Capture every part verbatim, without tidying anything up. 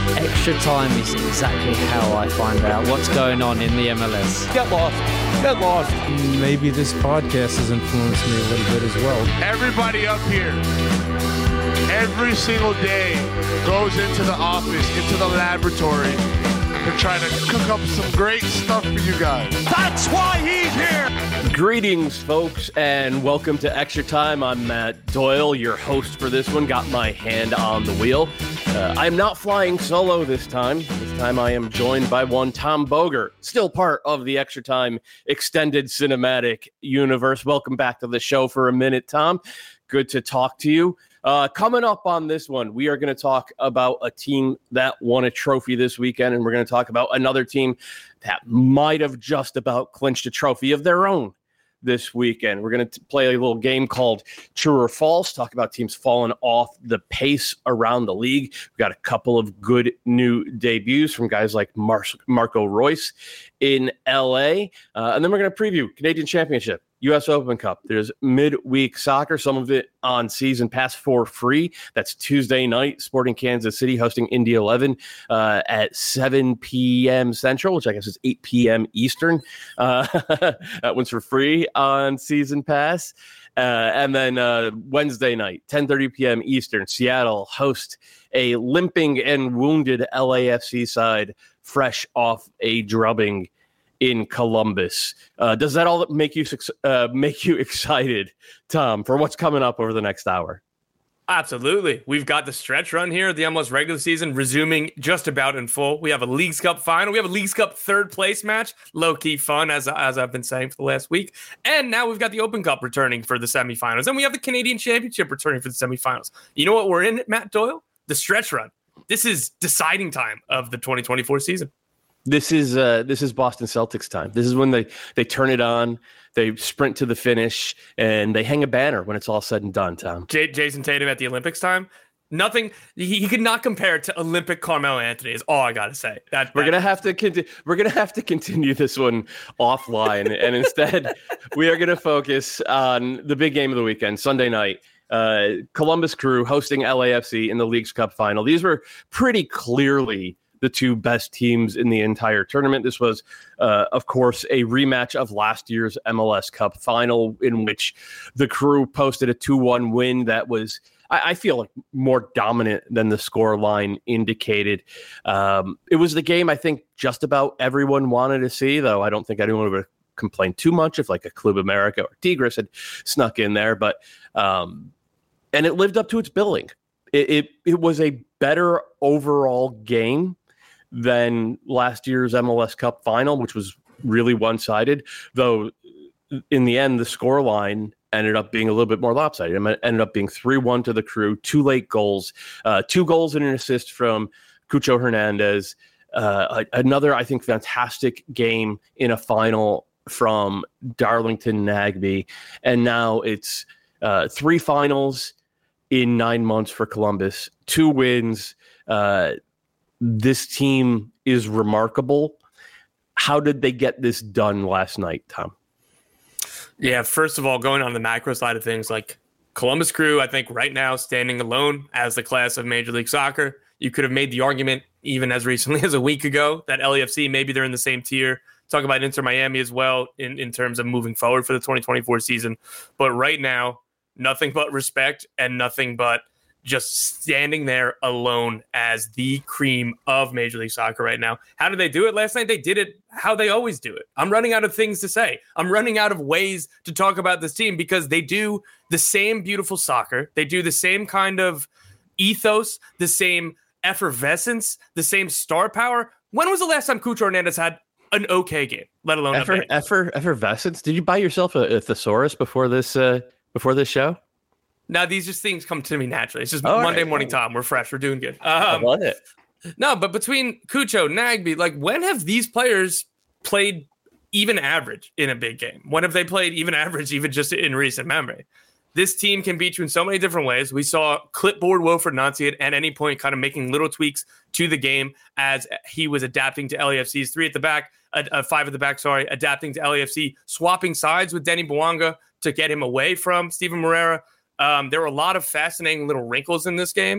Extra time is exactly how I find out what's going on in the M L S. Get lost. Get lost. Maybe this podcast has influenced me a little bit as well. Everybody up here, every single day, goes into the office, into the laboratory, to try to cook up some great stuff for you guys. That's why he's here. Greetings, folks, and welcome to Extra Time. I'm Matt Doyle, your host for this one. Got my hand on the wheel. Uh, I'm not flying solo this time. This time I am joined by one Tom Bogert, still part of the Extra Time extended cinematic universe. Welcome back to the show for a minute, Tom. Good to talk to you. Uh, coming up on this one, we are going to talk about a team that won a trophy this weekend, and we're going to talk about another team that might have just about clinched a trophy of their own this weekend. We're going to play a little game called True or False, talk about teams falling off the pace around the league. We've got a couple of good new debuts from guys like Mar- Marco Royce in L A. Uh, and then we're going to preview Canadian Championship, U S Open Cup. There's midweek soccer, some of it on Season Pass for free. That's Tuesday night, Sporting Kansas City hosting Indy eleven uh, at seven p.m. Central, which I guess is eight p.m. Eastern. Uh, that one's for free on Season Pass. Uh, and then uh, Wednesday night, ten thirty p.m. Eastern, Seattle host a limping and wounded L A F C side fresh off a drubbing in Columbus. Uh, does that all make you uh, make you excited, Tom, for what's coming up over the next hour? Absolutely. We've got the stretch run here at the M L S regular season resuming just about in full. We have a Leagues Cup final. We have a Leagues Cup third place match. Low-key fun, as, as I've been saying for the last week. And now we've got the Open Cup returning for the semifinals. And we have the Canadian Championship returning for the semifinals. You know what we're in, Matt Doyle? The stretch run. This is deciding time of the twenty twenty-four season. This is uh, this is Boston Celtics time. This is when they, they turn it on, they sprint to the finish, and they hang a banner when it's all said and done, Tom. J- Jason Tatum at the Olympics time, nothing. He, he could not compare to Olympic Carmelo Anthony. Is all I gotta say. That, we're that, gonna have to conti- we're gonna have to continue this one offline, and instead we are gonna focus on the big game of the weekend, Sunday night. Uh, Columbus Crew hosting L A F C in the Leagues Cup final. These were pretty clearly the two best teams in the entire tournament. This was, uh, of course, a rematch of last year's M L S Cup final, in which the Crew posted a two one win that was, I, I feel like, more dominant than the score line indicated. Um, it was the game I think just about everyone wanted to see, though I don't think anyone would complain too much if like a Club America or Tigres had snuck in there. But um, and it lived up to its billing. It, it it was a better overall game than last year's M L S Cup final, which was really one-sided, though in the end, the score line ended up being a little bit more lopsided. It ended up being three one to the Crew, two late goals, uh, two goals and an assist from Cucho Hernandez, uh, another, I think, fantastic game in a final from Darlington Nagbe, and now it's uh, three finals in nine months for Columbus, two wins. Uh, This team is remarkable. How did they get this done last night, Tom? Yeah, first of all, going on the macro side of things, like Columbus Crew, I think right now standing alone as the class of Major League Soccer, you could have made the argument even as recently as a week ago that L A F C, maybe they're in the same tier. Talk about Inter Miami as well in, in terms of moving forward for the twenty twenty-four season. But right now, nothing but respect and nothing but just standing there alone as the cream of Major League Soccer right now. How did they do it last night? They did it how they always do it. I'm running out of things to say. I'm running out of ways to talk about this team because they do the same beautiful soccer. They do the same kind of ethos, the same effervescence, the same star power. When was the last time Cucho Hernandez had an okay game, let alone Effer, a bad? effer, effervescence? Did you buy yourself a, a thesaurus before this uh, before this show? Now, these just things come to me naturally. It's just All Monday right. morning, Tom. We're fresh. We're doing good. I Um, love it. no, but between Cucho, Nagbe, like when have these players played even average in a big game? When have they played even average, even just in recent memory? This team can beat you in so many different ways. We saw clipboard Wilfried Nancy at any point kind of making little tweaks to the game as he was adapting to L A F C's three at the back, uh, uh, five at the back, sorry, adapting to L A F C, swapping sides with Denny Bouanga to get him away from Steven Moreira. Um, there were a lot of fascinating little wrinkles in this game,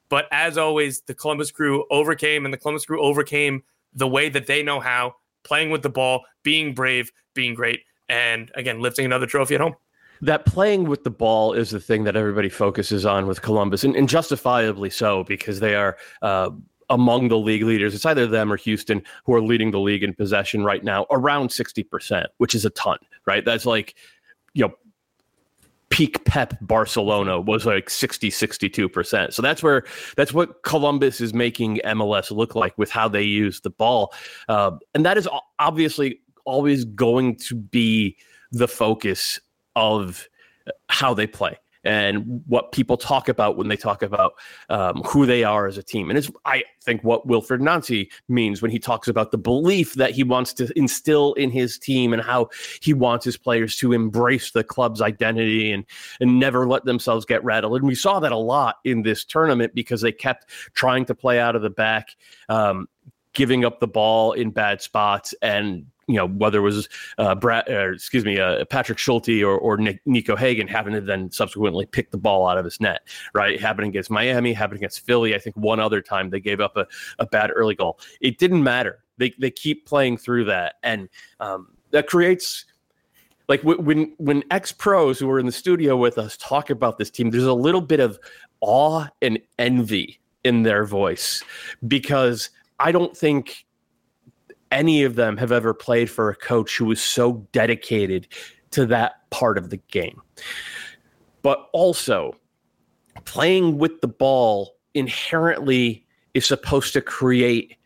But as always, the Columbus Crew overcame, and the Columbus Crew overcame the way that they know how, playing with the ball, being brave, being great, and again, lifting another trophy at home. That playing with the ball is the thing that everybody focuses on with Columbus, and, and justifiably so, because they are uh, among the league leaders. It's either them or Houston who are leading the league in possession right now, around sixty percent, which is a ton, right? That's like, you know, peak Pep Barcelona was like sixty, sixty-two percent. So that's where, that's what Columbus is making M L S look like with how they use the ball. Uh, and that is obviously always going to be the focus of how they play and what people talk about when they talk about um, who they are as a team. And it's, I think, what Wilfried Nancy means when he talks about the belief that he wants to instill in his team and how he wants his players to embrace the club's identity and, and never let themselves get rattled. And we saw that a lot in this tournament because they kept trying to play out of the back, um, giving up the ball in bad spots, and you know, whether it was uh, Brad, or excuse me, uh, Patrick Schulte or, or Nick, Nico Hagen having to then subsequently pick the ball out of his net, right? Happened against Miami, happened against Philly. I think one other time they gave up a, a bad early goal. It didn't matter. They they keep playing through that, and um, that creates, like when when ex-pros who were in the studio with us talk about this team, there's a little bit of awe and envy in their voice, because I don't think any of them have ever played for a coach who was so dedicated to that part of the game. But also, playing with the ball inherently is supposed to create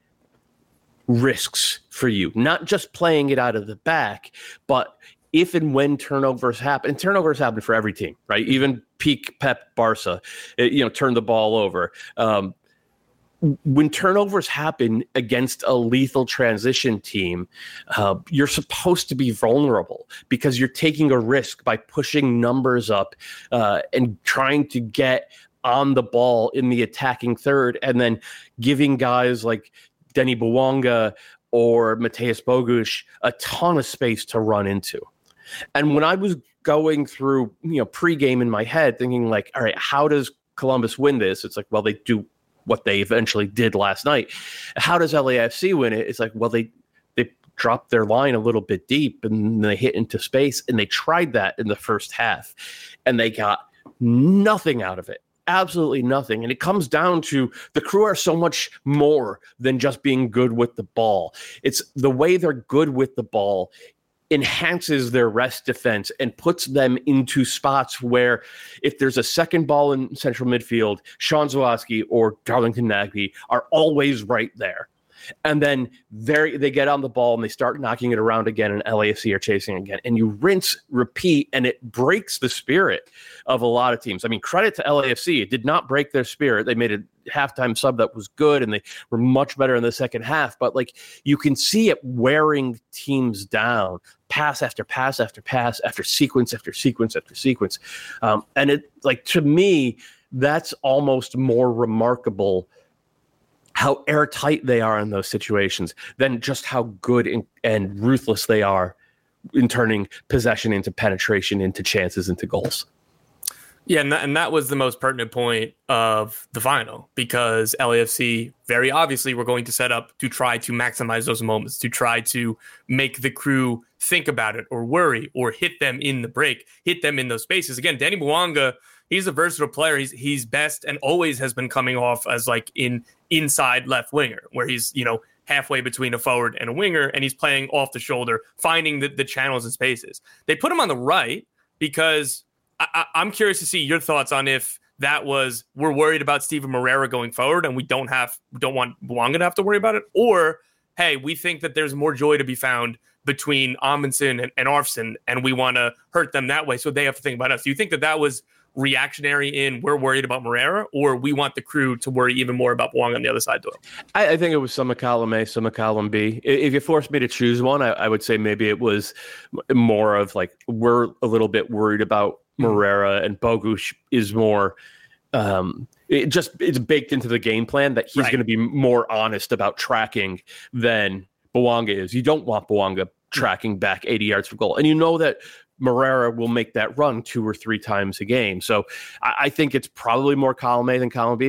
risks for you, not just playing it out of the back, but if and when turnovers happen, and turnovers happen for every team, right? Even peak Pep Barca, it, you know, turn the ball over. Um, When turnovers happen against a lethal transition team, uh, you're supposed to be vulnerable because you're taking a risk by pushing numbers up uh, and trying to get on the ball in the attacking third, and then giving guys like Denny Bouanga or Mateusz Bogusz a ton of space to run into. And when I was going through, you know, pregame in my head, thinking like, all right, how does Columbus win this? It's like, well, they do what they eventually did last night. How does L A F C win it? It's like, well, they they dropped their line a little bit deep and they hit into space, and they tried that in the first half, and they got nothing out of it. Absolutely nothing. And it comes down to the Crew are so much more than just being good with the ball. It's the way they're good with the ball enhances their rest defense and puts them into spots where if there's a second ball in central midfield, Sean Zawaski or Darlington Nagbe are always right there. And then they they get on the ball and they start knocking it around again, and L A F C are chasing again. And you rinse, repeat, and it breaks the spirit of a lot of teams. I mean, credit to L A F C. It did not break their spirit. They made a halftime sub that was good, and they were much better in the second half. But, like, you can see it wearing teams down, pass after pass after pass, after sequence after sequence after sequence. Um, and, it like, to me, that's almost more remarkable how airtight they are in those situations than just how good and, and ruthless they are in turning possession into penetration, into chances, into goals. Yeah, and that, and that was the most pertinent point of the final, because L A F C very obviously were going to set up to try to maximize those moments, to try to make the Crew think about it or worry or hit them in the break, hit them in those spaces. Again, Denny Bouanga, he's a versatile player. He's he's best and always has been coming off as like in inside left winger, where he's, you know, halfway between a forward and a winger, and he's playing off the shoulder, finding the, the channels and spaces. They put him on the right because I, I, I'm curious to see your thoughts on if that was, we're worried about Steven Moreira going forward and we don't have don't want Bouanga to have to worry about it, or hey, we think that there's more joy to be found between Amundsen and, and Arfsen, and we want to hurt them that way, so they have to think about us. Do you think that that was reactionary in we're worried about Moreira, or we want the Crew to worry even more about Bouanga on the other side, Doyle? I, I think it was some of column A, some of column B. If you forced me to choose one, I, I would say maybe it was more of like, we're a little bit worried about Moreira, and Bogusz is more um, it just it's baked into the game plan that he's right. going to be more honest about tracking than Bouanga is. You don't want Bouanga tracking back eighty yards for goal, and you know that Moreira will make that run two or three times a game. So I, I think it's probably more column A than column B, but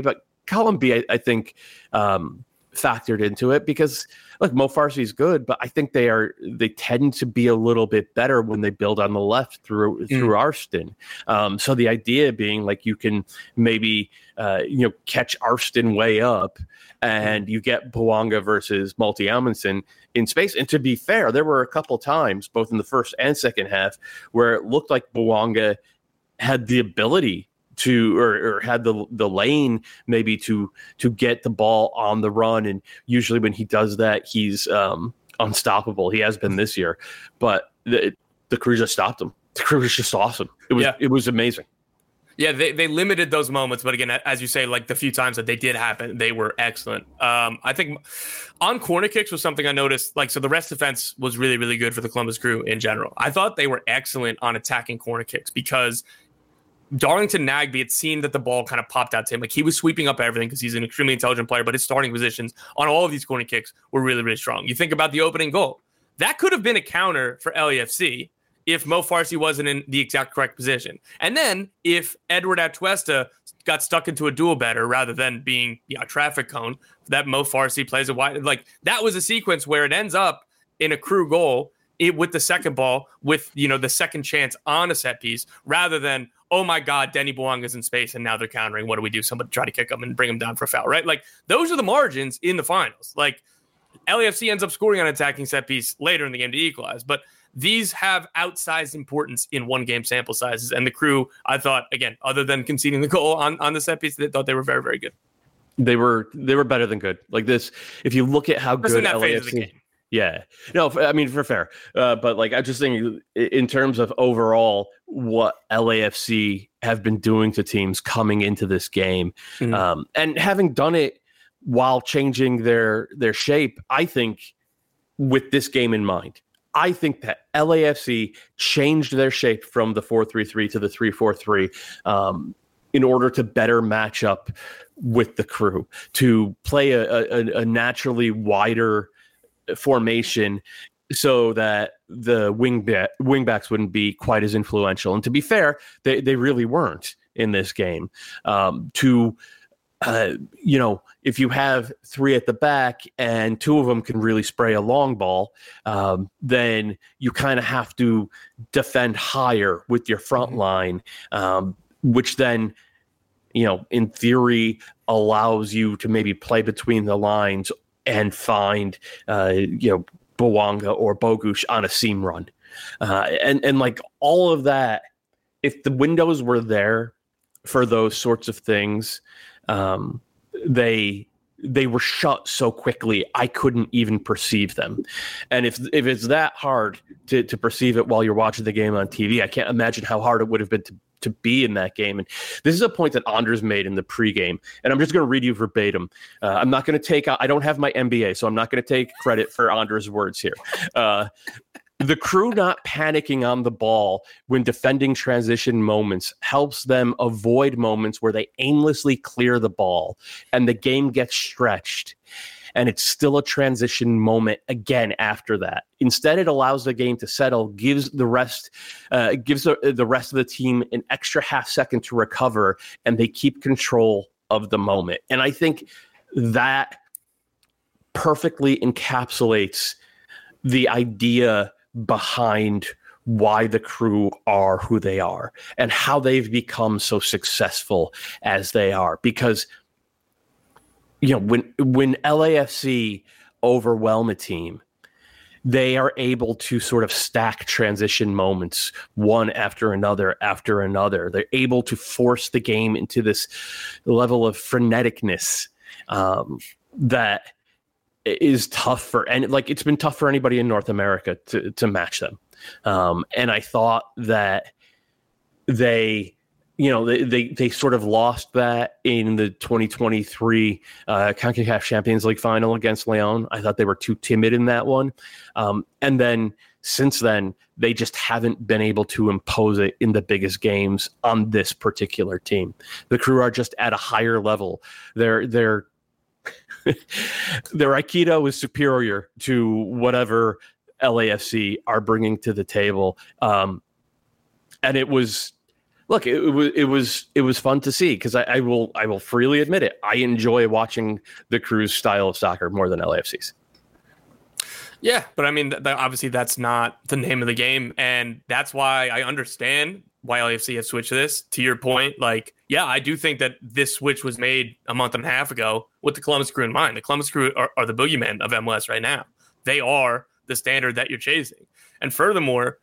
column B, I, I think, um, factored into it because look, Mo Farsi is good, but I think they are they tend to be a little bit better when they build on the left through through mm. Arston. Um, so the idea being like you can maybe uh, you know catch Arston way up, and you get Bouanga versus Malty Amundsen in space. And to be fair, there were a couple times both in the first and second half where it looked like Bouanga had the ability to or, or had the the lane maybe to to get the ball on the run, and usually when he does that he's um unstoppable. He has been this year, but the the Crew just stopped him. The Crew was just awesome. It was yeah. it was amazing. Yeah, they, they limited those moments, but again, as you say, like the few times that they did happen, they were excellent. Um, I think on corner kicks was something I noticed. Like, so the rest defense was really, really good for the Columbus Crew in general. I thought they were excellent on attacking corner kicks because Darlington Nagbe had seen that the ball kind of popped out to him. Like he was sweeping up everything because he's an extremely intelligent player, but his starting positions on all of these corner kicks were really, really strong. You think about the opening goal. That could have been a counter for L A F C if Mo Farsi wasn't in the exact correct position. And then if Edward Atuesta got stuck into a dual better rather than being you know, a traffic cone, that Mo Farsi plays a wide. Like that was a sequence where it ends up in a Crew goal it, with the second ball, with you know the second chance on a set piece, rather than, oh my God, Denny Bouanga's in space and now they're countering. What do we do? Somebody try to kick him and bring him down for a foul, right? Like those are the margins in the finals. Like L A F C ends up scoring on an attacking set piece later in the game to equalize, but these have outsized importance in one game sample sizes. And the Crew, I thought, again, other than conceding the goal on, on the set piece, they thought they were very, very good. They were they were better than good. Like this, if you look at how good L A F C. Yeah, no, I mean, for fair. Uh, but like, I just think in terms of overall what L A F C have been doing to teams coming into this game, mm-hmm. um, and having done it while changing their their shape, I think with this game in mind, I think that L A F C changed their shape from the four three three to the three four three um, in order to better match up with the Crew, to play a, a, a naturally wider formation so that the wing back, wing backs wouldn't be quite as influential. And to be fair, they, they really weren't in this game. Um, to, uh, you know, if you have three at the back and two of them can really spray a long ball, um, then you kind of have to defend higher with your front line, um, which then, you know, in theory allows you to maybe play between the lines and find, uh, you know, Bouanga or Bogusz on a seam run. Uh, and, and like all of that, if the windows were there for those sorts of things, um, they they were shut so quickly, I couldn't even perceive them. And if if it's that hard to, to perceive it while you're watching the game on T V, I can't imagine how hard it would have been to to be in that game. And this is a point that Anders made in the pregame, and I'm just going to read you verbatim. Uh, I'm not going to take, I don't have my M B A, so I'm not going to take credit for Anders' words here. Uh, the Crew not panicking on the ball when defending transition moments helps them avoid moments where they aimlessly clear the ball and the game gets stretched. And it's still a transition moment again after that. Instead, it allows the game to settle, gives the rest, uh, gives the, the rest of the team an extra half second to recover, and they keep control of the moment. And I think that perfectly encapsulates the idea behind why the Crew are who they are and how they've become so successful as they are. Because you know, when when L A F C overwhelm a team, they are able to sort of stack transition moments one after another after another. They're able to force the game into this level of freneticness um, that is tough for, and like it's been tough for anybody in North America to to match them. Um, and I thought that they. You know, they, they they sort of lost that in the twenty twenty-three uh, CONCACAF Champions League final against Leon. I thought they were too timid in that one. Um, and then since then, they just haven't been able to impose it in the biggest games on this particular team. The Crew are just at a higher level. Their their their Aikido is superior to whatever L A F C are bringing to the table. Um, and it was look, it, it was it was it was fun to see because I, I will I will freely admit it. I enjoy watching the Crew's style of soccer more than L A F C's. Yeah, but I mean, th- th- obviously that's not the name of the game, and that's why I understand why L A F C has switched to this. To your point, like, yeah, I do think that this switch was made a month and a half ago with the Columbus Crew in mind. The Columbus Crew are, are the boogeyman of M L S right now. They are the standard that you're chasing. And furthermore,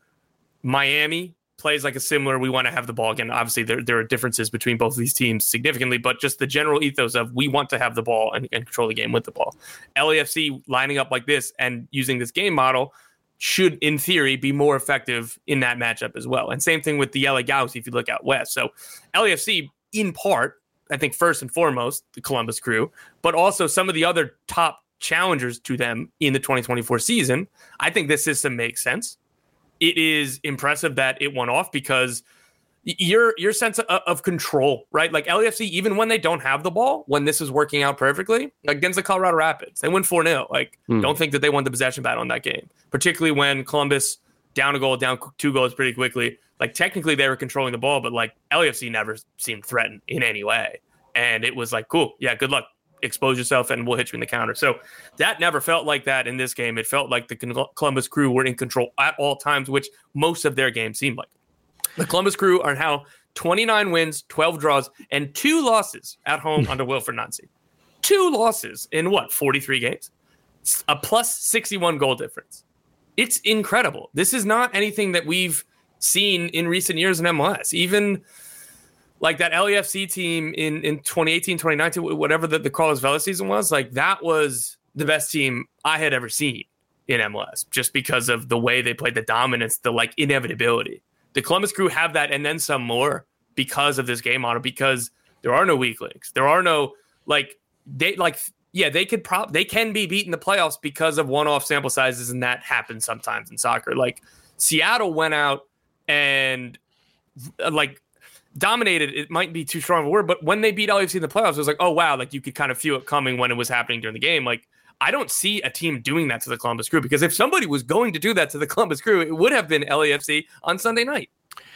Miami plays like a similar, we want to have the ball again. Obviously, there, there are differences between both of these teams significantly, but just the general ethos of we want to have the ball and, and control the game with the ball. L A F C lining up like this and using this game model should, in theory, be more effective in that matchup as well. And same thing with the L A Galaxy if you look out west. So L A F C, in part, I think first and foremost, the Columbus Crew, but also some of the other top challengers to them in the twenty twenty-four season. I think this system makes sense. It is impressive that it went off because your your sense of, of control, right? Like L A F C, even when they don't have the ball, when this is working out perfectly, against the Colorado Rapids, they win four nil. Like, hmm. don't think that they won the possession battle in that game, particularly when Columbus down a goal, down two goals pretty quickly. Like, technically they were controlling the ball, but like L A F C never seemed threatened in any way. And it was like, cool, yeah, good luck. Expose yourself and we'll hit you in the counter. So that never felt like that in this game. It felt like the Columbus Crew were in control at all times, which most of their games seemed like. The Columbus Crew are now twenty-nine wins, twelve draws, and two losses at home under Wilfried Nancy. Two losses in what, forty-three games? A plus sixty-one goal difference. It's incredible. This is not anything that we've seen in recent years in M L S. Even like that L A F C team in, in twenty eighteen, twenty nineteen, whatever the, the Carlos Vela season was, like that was the best team I had ever seen in M L S just because of the way they played, the dominance, the like inevitability. The Columbus Crew have that and then some more because of this game model, because there are no weak links. There are no like they like, yeah, they could prop, they can be beat in the playoffs because of one-off sample sizes. And that happens sometimes in soccer. Like Seattle went out and like, dominated, it might be too strong of a word, but when they beat L A F C in the playoffs, it was like, oh, wow, like you could kind of feel it coming when it was happening during the game. Like, I don't see a team doing that to the Columbus Crew, because if somebody was going to do that to the Columbus Crew, it would have been L A F C on Sunday night.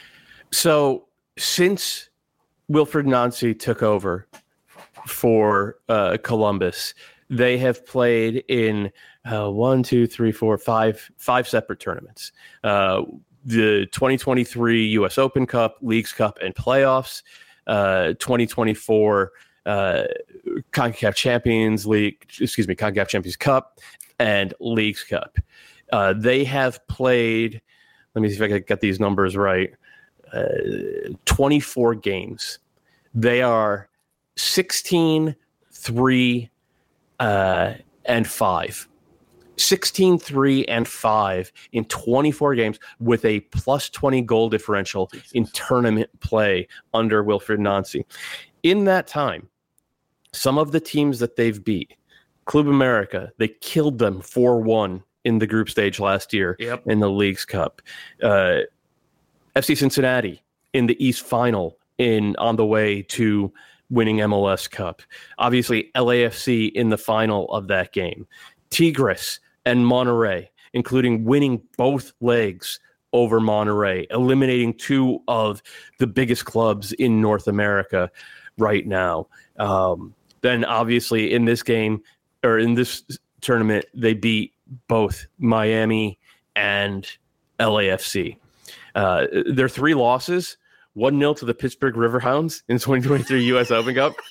So since Wilfried Nancy took over for uh, Columbus, they have played in uh, one, two, three, four, five, five separate tournaments. Uh, the twenty twenty-three U S Open Cup, Leagues Cup, and playoffs, uh, twenty twenty-four uh, CONCACAF Champions League, excuse me, CONCACAF Champions Cup, and Leagues Cup. Uh, they have played, let me see if I can get these numbers right, uh, twenty-four games. They are sixteen, three, uh, and five. sixteen, three, and five in twenty-four games with a plus twenty goal differential in tournament play under Wilfried Nancy. In that time, some of the teams that they've beat, Club America, they killed them four one in the group stage last year yep. in the Leagues Cup. Uh, F C Cincinnati in the East Final in on the way to winning M L S Cup. Obviously, L A F C in the final of that game. Tigres and Monterrey, including winning both legs over Monterrey, eliminating two of the biggest clubs in North America right now. Um, then obviously in this game, or in this tournament, they beat both Miami and L A F C. Uh, their three losses, one nil to the Pittsburgh Riverhounds in twenty twenty-three U S Open Cup.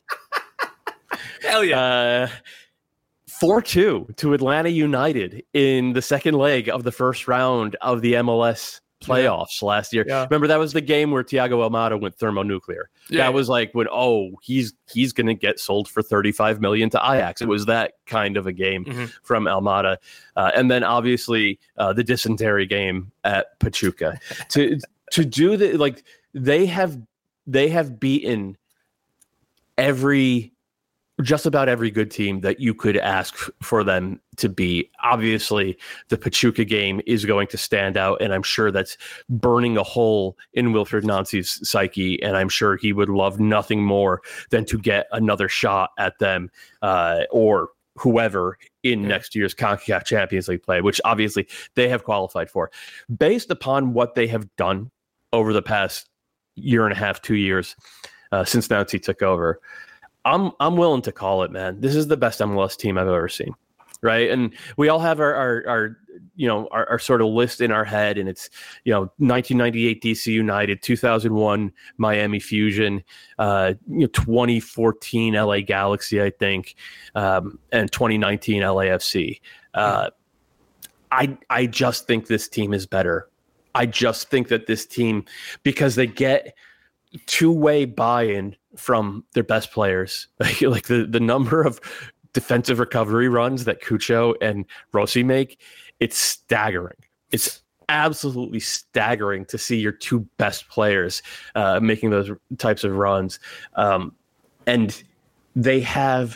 Hell yeah. Uh, four two to Atlanta United in the second leg of the first round of the M L S playoffs yeah. last year. Yeah. Remember, that was the game where Thiago Almada went thermonuclear. Yeah. That was like when, oh, he's he's going to get sold for thirty-five million dollars to Ajax. It was that kind of a game mm-hmm. from Almada. Uh, and then obviously uh, the dysentery game at Pachuca. to to do the, like, they have they have beaten every just about every good team that you could ask for them to beat. Obviously, the Pachuca game is going to stand out, and I'm sure that's burning a hole in Wilfried Nancy's psyche, and I'm sure he would love nothing more than to get another shot at them uh, or whoever in yeah. next year's CONCACAF Champions League play, which obviously they have qualified for. Based upon what they have done over the past year and a half, two years uh, since Nancy took over. I'm I'm willing to call it, man. This is the best M L S team I've ever seen, right? And we all have our our, our you know our, our sort of list in our head, and it's you know nineteen ninety-eight D C United, two thousand one Miami Fusion, uh, you know twenty fourteen L A Galaxy, I think, um, and twenty nineteen L A F C. Uh, I I just think this team is better. I just think that this team, because they get two-way buy-in from their best players, like, like the, the number of defensive recovery runs that Cucho and Rossi make, it's staggering. It's absolutely staggering to see your two best players uh, making those types of runs. Um, and they have,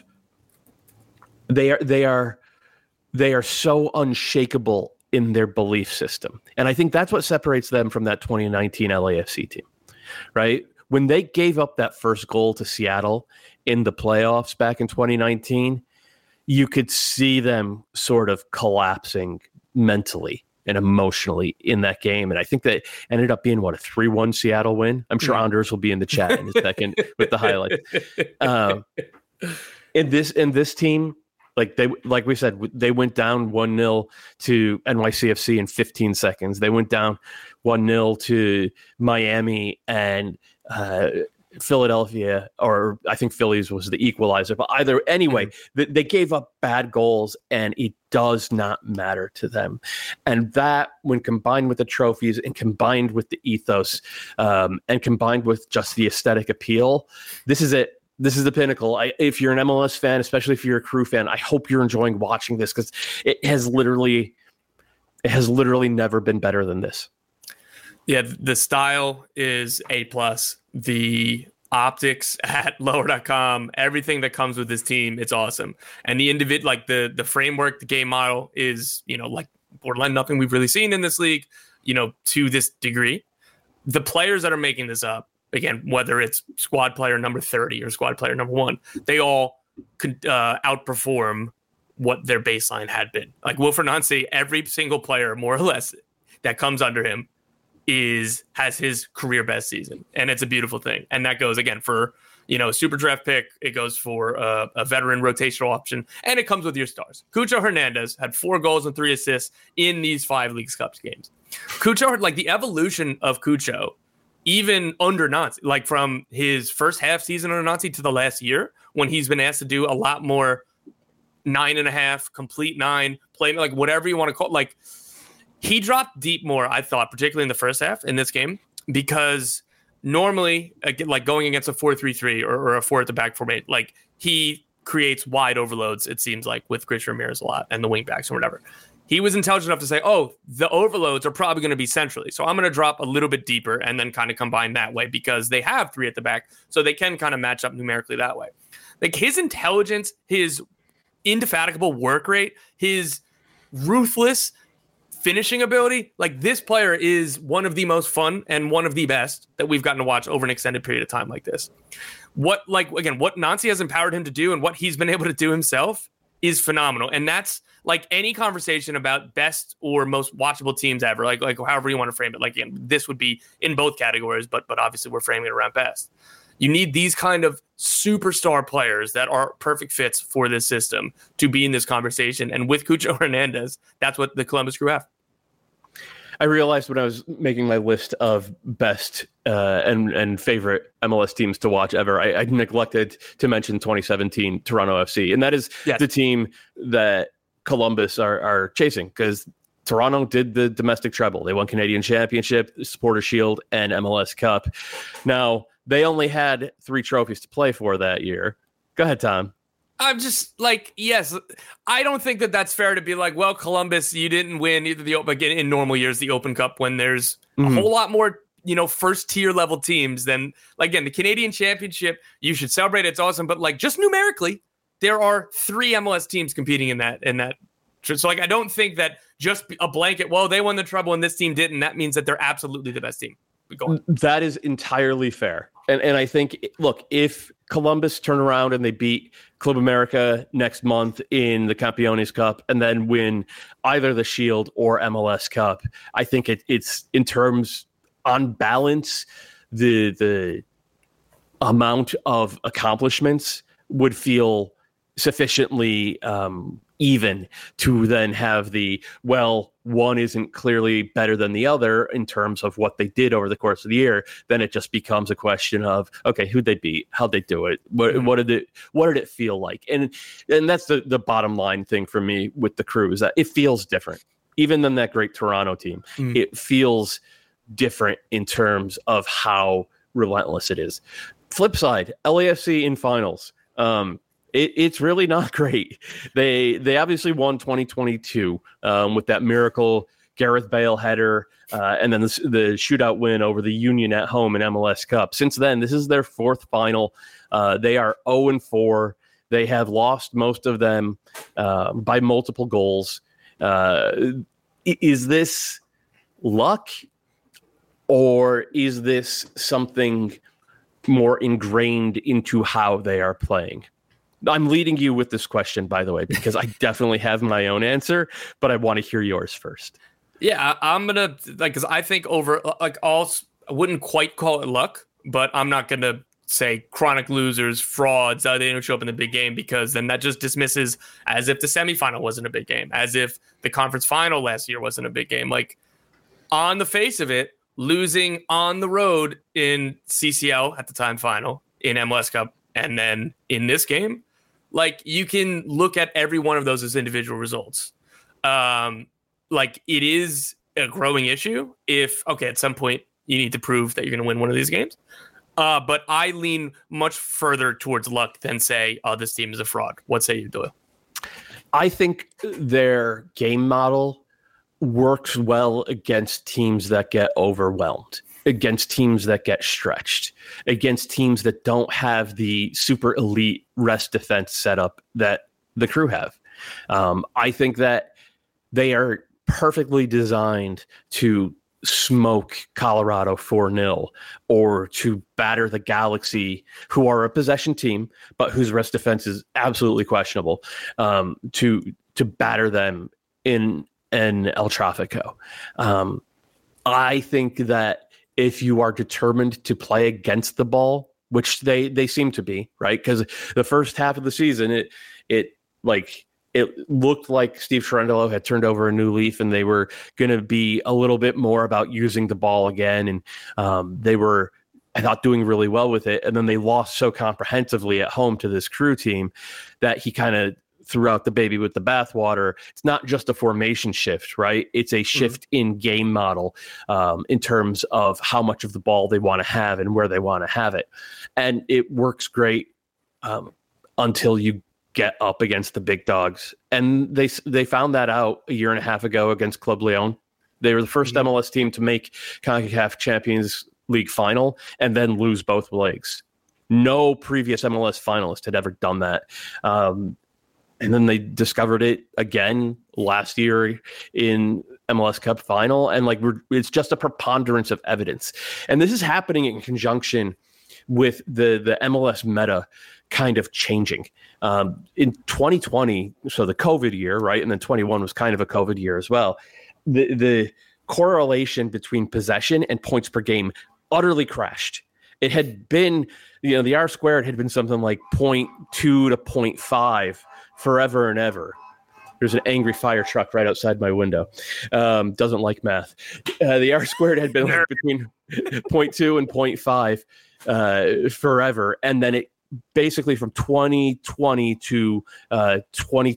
they are, they are, they are so unshakable in their belief system. And I think that's what separates them from that twenty nineteen L A F C team, right? When they gave up that first goal to Seattle in the playoffs back in twenty nineteen, you could see them sort of collapsing mentally and emotionally in that game. And I think that ended up being, what, a three one Seattle win? I'm sure Anders will be in the chat in a second with the highlights. Um, in this, in this team, Like they, like we said, they went down one nil to N Y C F C in fifteen seconds. They went down one nil to Miami and uh, Philadelphia, or I think Phillies was the equalizer. But either anyway, mm-hmm. they, they gave up bad goals, and it does not matter to them. And that, when combined with the trophies and combined with the ethos um, and combined with just the aesthetic appeal, this is it. This is the pinnacle. I, if you're an M L S fan, especially if you're a Crew fan, I hope you're enjoying watching this, because it has literally, it has literally never been better than this. Yeah, the style is A plus. The optics at lower dot com, everything that comes with this team, it's awesome. And the individ, like the the framework, the game model is, you know, like Borderline, nothing we've really seen in this league, you know, to this degree. The players that are making this up, again, whether it's squad player number thirty or squad player number one, they all could uh, outperform what their baseline had been. Like Wilfried Nancy, every single player, more or less, that comes under him is has his career best season. And it's a beautiful thing. And that goes, again, for, you know, super draft pick. It goes for uh, a veteran rotational option. And it comes with your stars. Cucho Hernandez had four goals and three assists in these five Leagues Cup games. Cucho, like the evolution of Cucho, even under Nancy, like from his first half season under Nancy to the last year, when he's been asked to do a lot more nine and a half, complete nine, play, like whatever you want to call it. Like he dropped deep more, I thought, particularly in the first half in this game, because normally, like going against a four three three or, or a four at the back formation, like he creates wide overloads, it seems like, with Christian Ramirez a lot and the wing backs or whatever. He was intelligent enough to say, oh, the overloads are probably going to be centrally, so I'm going to drop a little bit deeper and then kind of combine that way, because they have three at the back, so they can kind of match up numerically that way. Like his intelligence, his indefatigable work rate, his ruthless finishing ability, like this player is one of the most fun and one of the best that we've gotten to watch over an extended period of time like this. What, like, again, what Nancy has empowered him to do and what he's been able to do himself is phenomenal. And that's like any conversation about best or most watchable teams ever, like, like however you want to frame it. Like, again, this would be in both categories, but, but obviously we're framing it around best. You need these kind of superstar players that are perfect fits for this system to be in this conversation. And with Cucho Hernandez, that's what the Columbus Crew have. I realized when I was making my list of best uh, and and favorite M L S teams to watch ever, I, I neglected to mention twenty seventeen Toronto F C, and that is yes. the team that Columbus are are chasing, because Toronto did the domestic treble. They won Canadian Championship, Supporter Shield, and M L S Cup. Now they only had three trophies to play for that year. Go ahead, Tom. I'm just like, yes, I don't think that that's fair to be like, well, Columbus, you didn't win either the Open, in normal years, the Open Cup, when there's mm-hmm. a whole lot more, you know, first tier level teams than, like, again, the Canadian Championship. You should celebrate. It's awesome. But like, just numerically, there are three M L S teams competing in that, in that. So like, I don't think that just a blanket, well, they won the treble and this team didn't. That means that they're absolutely the best team. Go on. That is entirely fair. And and I think, look, if Columbus turn around and they beat Club America next month in the Campeones Cup and then win either the Shield or M L S Cup, I think it, it's, in terms, on balance, the the amount of accomplishments would feel sufficiently um, even to then have the, well, one isn't clearly better than the other in terms of what they did over the course of the year. Then it just becomes a question of, okay, who'd they beat? How'd they do it? What, what did it, what did it feel like? And, and that's the, the bottom line thing for me with the Crew is that it feels different, even than that great Toronto team. Mm. It feels different in terms of how relentless it is. Flip side, L A F C in finals. Um, it, it's really not great. They they obviously won twenty twenty-two um, with that miracle Gareth Bale header, uh, and then the, the shootout win over the Union at home in M L S Cup. Since then, this is their fourth final. Uh, they are oh and four. They have lost most of them uh, by multiple goals. Uh, is this luck, or is this something more ingrained into how they are playing? I'm leading you with this question, by the way, because I definitely have my own answer, but I want to hear yours first. Yeah, I'm gonna like because I think over like all I wouldn't quite call it luck, but I'm not gonna say chronic losers, frauds, uh, they don't show up in the big game, because then that just dismisses as if the semifinal wasn't a big game, as if the conference final last year wasn't a big game. Like on the face of it, losing on the road in C C L at the time final, in M L S Cup, and then in this game, like you can look at every one of those as individual results. Um, like it is a growing issue if, okay, at some point you need to prove that you're going to win one of these games. Uh, but I lean much further towards luck than say, oh, this team is a fraud. What say you, Doyle? I think their game model works well against teams that get overwhelmed, against teams that get stretched, against teams that don't have the super elite rest defense setup that the Crew have. Um, I think that they are perfectly designed to smoke Colorado four nil or to batter the Galaxy, who are a possession team, but whose rest defense is absolutely questionable, um, to to batter them in an El Trafico. Um, I think that if you are determined to play against the ball, which they, they seem to be, right? Because the first half of the season, it it like it looked like Steve Cherundolo had turned over a new leaf, and they were going to be a little bit more about using the ball again. And um, they were, I thought, doing really well with it. And then they lost so comprehensively at home to this Crew team that he kind of threw out the baby with the bathwater. It's not just a formation shift, right? It's a shift mm-hmm. in game model um, in terms of how much of the ball they want to have and where they want to have it. And it works great um, until you get up against the big dogs. And they they found that out a year and a half ago against Club Leon. They were the first mm-hmm. M L S team to make CONCACAF Champions League final and then lose both legs. No previous M L S finalist had ever done that. Um, and then they discovered it again last year in M L S Cup final. And like we're, it's just a preponderance of evidence. And this is happening in conjunction with the, the M L S meta kind of changing. Um, in twenty twenty, so the COVID year, right? And then twenty-one was kind of a COVID year as well. The, the correlation between possession and points per game utterly crashed. It had been, you know, the R squared had been something like zero point two to zero point five forever and ever. There's an angry fire truck right outside my window. Um, doesn't like math. Uh, the R squared had been like between zero point two and zero point five uh, forever. And then it basically from twenty twenty to uh, twenty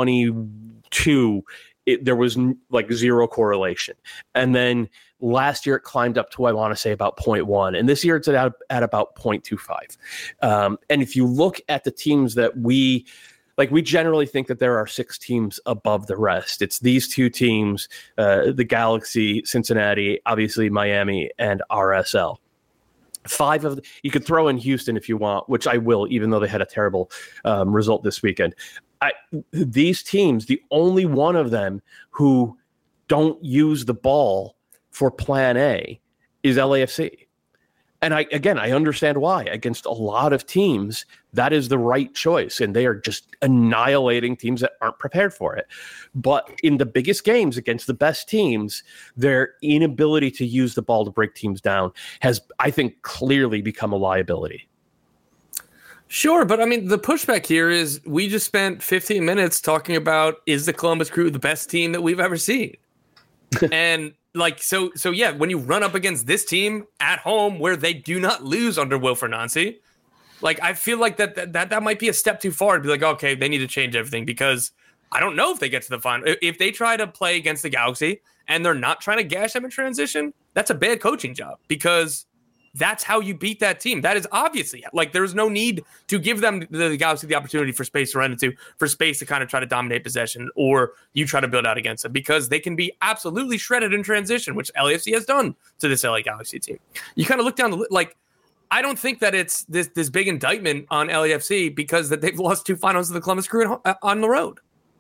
twenty-two, it, there was n- like zero correlation. And then last year it climbed up to, I want to say, about zero point one. And this year it's at, at about zero point two five. Um, and if you look at the teams that we, like we generally think that there are six teams above the rest. It's these two teams, uh, the Galaxy, Cincinnati, obviously Miami, and R S L. Five of the, you could throw in Houston if you want, which I will, even though they had a terrible um, result this weekend. I, these teams, the only one of them who don't use the ball for plan A is L A F C. And I, again, I understand why. Against a lot of teams, that is the right choice, and they are just annihilating teams that aren't prepared for it. But in the biggest games against the best teams, their inability to use the ball to break teams down has, I think, clearly become a liability. Sure, but I mean, the pushback here is we just spent fifteen minutes talking about, is the Columbus Crew the best team that we've ever seen? And like, so, so yeah, when you run up against this team at home where they do not lose under Wilfried Nancy, like, I feel like that, that, that, that might be a step too far to be like, okay, they need to change everything, because I don't know if they get to the final. If they try to play against the Galaxy and they're not trying to gash them in transition, that's a bad coaching job, because that's how you beat that team. That is obviously, like, there's no need to give them the, the Galaxy the opportunity for space to run into, for space to kind of try to dominate possession, or you try to build out against them, because they can be absolutely shredded in transition, which L A F C has done to this L A Galaxy team. You kind of look down the, like, I don't think that it's this this big indictment on L A F C because that they've lost two finals to the Columbus Crew at, on the road.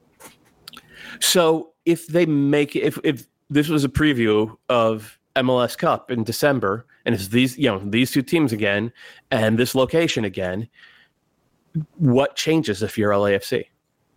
So if they make if if this was a preview of M L S Cup in December, and it's these, you know, these two teams again, and this location again, what changes if you're L A F C?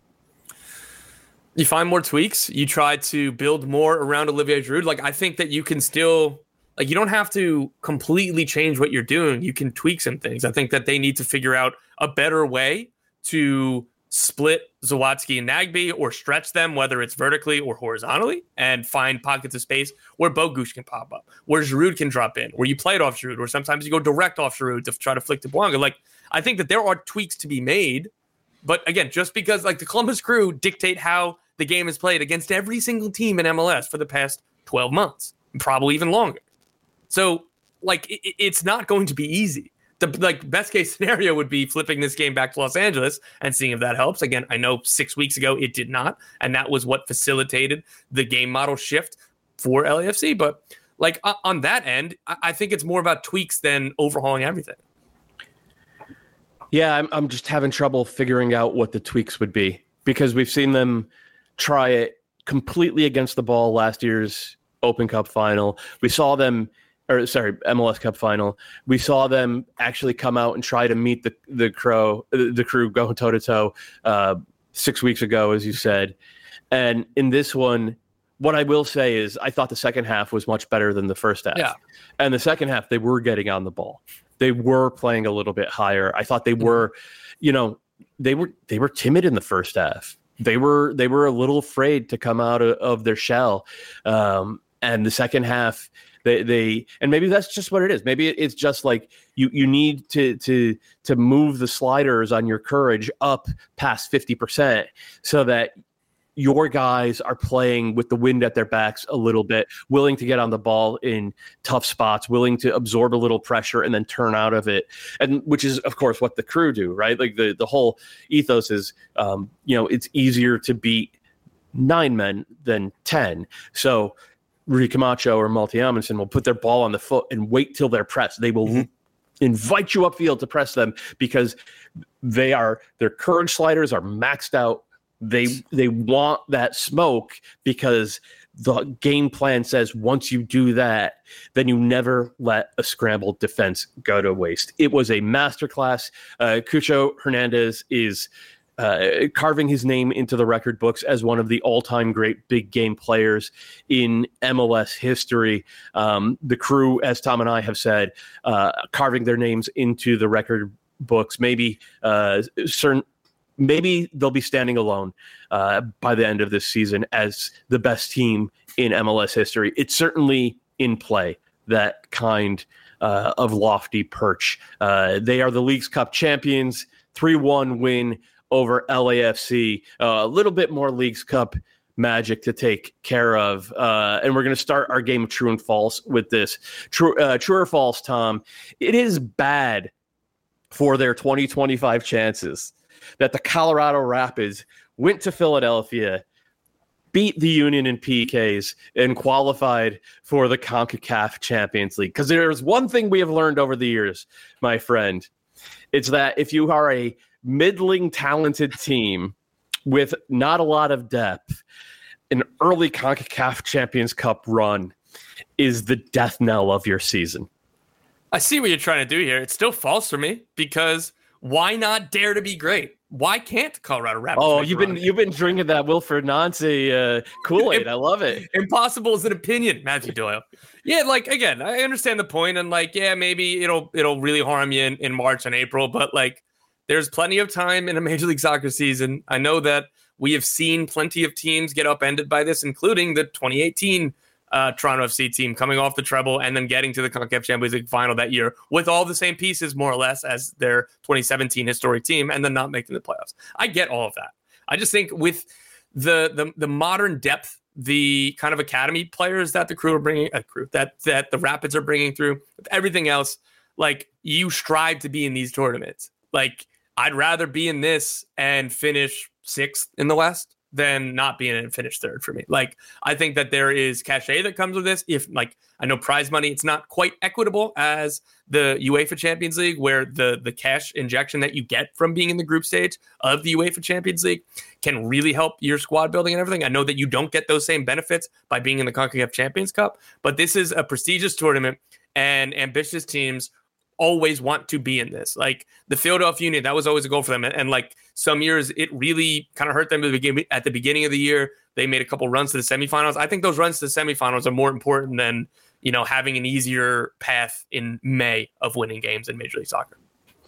You find more tweaks. You try to build more around Olivier Giroud. Like, I think that you can still, like, you don't have to completely change what you're doing. You can tweak some things. I think that they need to figure out a better way to split Zawadzki and Nagbe, or stretch them, whether it's vertically or horizontally, and find pockets of space where Bogusz can pop up, where Giroud can drop in, where you play it off Giroud, or sometimes you go direct off Giroud to try to flick to Bouanga. Like, I think that there are tweaks to be made, but again, just because, like, the Columbus Crew dictate how the game is played against every single team in M L S for the past twelve months, probably even longer. So, like, it, it's not going to be easy. The like best case scenario would be flipping this game back to Los Angeles and seeing if that helps. Again, I know six weeks ago it did not, and that was what facilitated the game model shift for L A F C. But like on that end, I think it's more about tweaks than overhauling everything. Yeah, I'm I'm just having trouble figuring out what the tweaks would be, because we've seen them try it completely against the ball last year's Open Cup final. We saw them. Or sorry, M L S Cup final. We saw them actually come out and try to meet the the crow, the crew going toe to toe six weeks ago, as you said. And in this one, what I will say is, I thought the second half was much better than the first half. Yeah. And the second half, they were getting on the ball. They were playing a little bit higher. I thought they were, you know, they were they were timid in the first half. They were they were a little afraid to come out of, of their shell. Um, and the second half. They, they and maybe that's just what it is. Maybe it's just like you you need to to to move the sliders on your courage up past fifty percent so that your guys are playing with the wind at their backs a little bit, willing to get on the ball in tough spots, willing to absorb a little pressure and then turn out of it. And which is, of course, what the Crew do, right? Like the, the whole ethos is, um, you know, it's easier to beat nine men than ten. So Rudy Camacho or Malte Amundsen will put their ball on the foot and wait till they're pressed. They will mm-hmm. invite you upfield to press them, because they are their courage sliders are maxed out. They they want that smoke, because the game plan says once you do that, then you never let a scrambled defense go to waste. It was a masterclass. Uh, Cucho Hernandez is Uh, carving his name into the record books as one of the all-time great big game players in M L S history. Um, the Crew, as Tom and I have said, uh, carving their names into the record books. Maybe uh, certain, maybe they'll be standing alone uh, by the end of this season as the best team in M L S history. It's certainly in play, that kind uh, of lofty perch. Uh, they are the Leagues Cup champions, three one win over L A F C, uh, a little bit more Leagues Cup magic to take care of. Uh, and we're going to start our game of true and false with this. True, uh, true or false, Tom? It is bad for their twenty twenty-five chances that the Colorado Rapids went to Philadelphia, beat the Union in P Ks, and qualified for the CONCACAF Champions League. Because there's one thing we have learned over the years, my friend. It's that if you are a middling talented team with not a lot of depth, an early CONCACAF Champions Cup run is the death knell of your season. I see what you're trying to do here. It's still false for me because why not dare to be great? Why can't Colorado Rapids? Oh, you've been you've been drinking that Wilfred Nancy uh, Kool-Aid. I love it. Impossible is an opinion, Matthew Doyle. Yeah, like again, I understand the point, and like, yeah, maybe it'll it'll really harm you in, in March and April, but like, there's plenty of time in a Major League Soccer season. I know that we have seen plenty of teams get upended by this, including the twenty eighteen uh, Toronto F C team coming off the treble and then getting to the CONCACAF Champions League final that year with all the same pieces, more or less, as their twenty seventeen historic team, and then not making the playoffs. I get all of that. I just think with the the, the modern depth, the kind of academy players that the crew are bringing, a uh, crew that that the Rapids are bringing through, everything else, like you strive to be in these tournaments. Like I'd rather be in this and finish sixth in the West than not being in it and finish third for me. Like, I think that there is cachet that comes with this. If, like, I know prize money, it's not quite equitable as the UEFA Champions League, where the the cash injection that you get from being in the group stage of the UEFA Champions League can really help your squad building and everything. I know that you don't get those same benefits by being in the CONCACAF Champions Cup, but this is a prestigious tournament, and ambitious teams always want to be in this. Like the Philadelphia Union, that was always a goal for them. And, and like some years, it really kind of hurt them at the, beginning, at the beginning of the year. They made a couple runs to the semifinals. I think those runs to the semifinals are more important than, you know, having an easier path in May of winning games in Major League Soccer.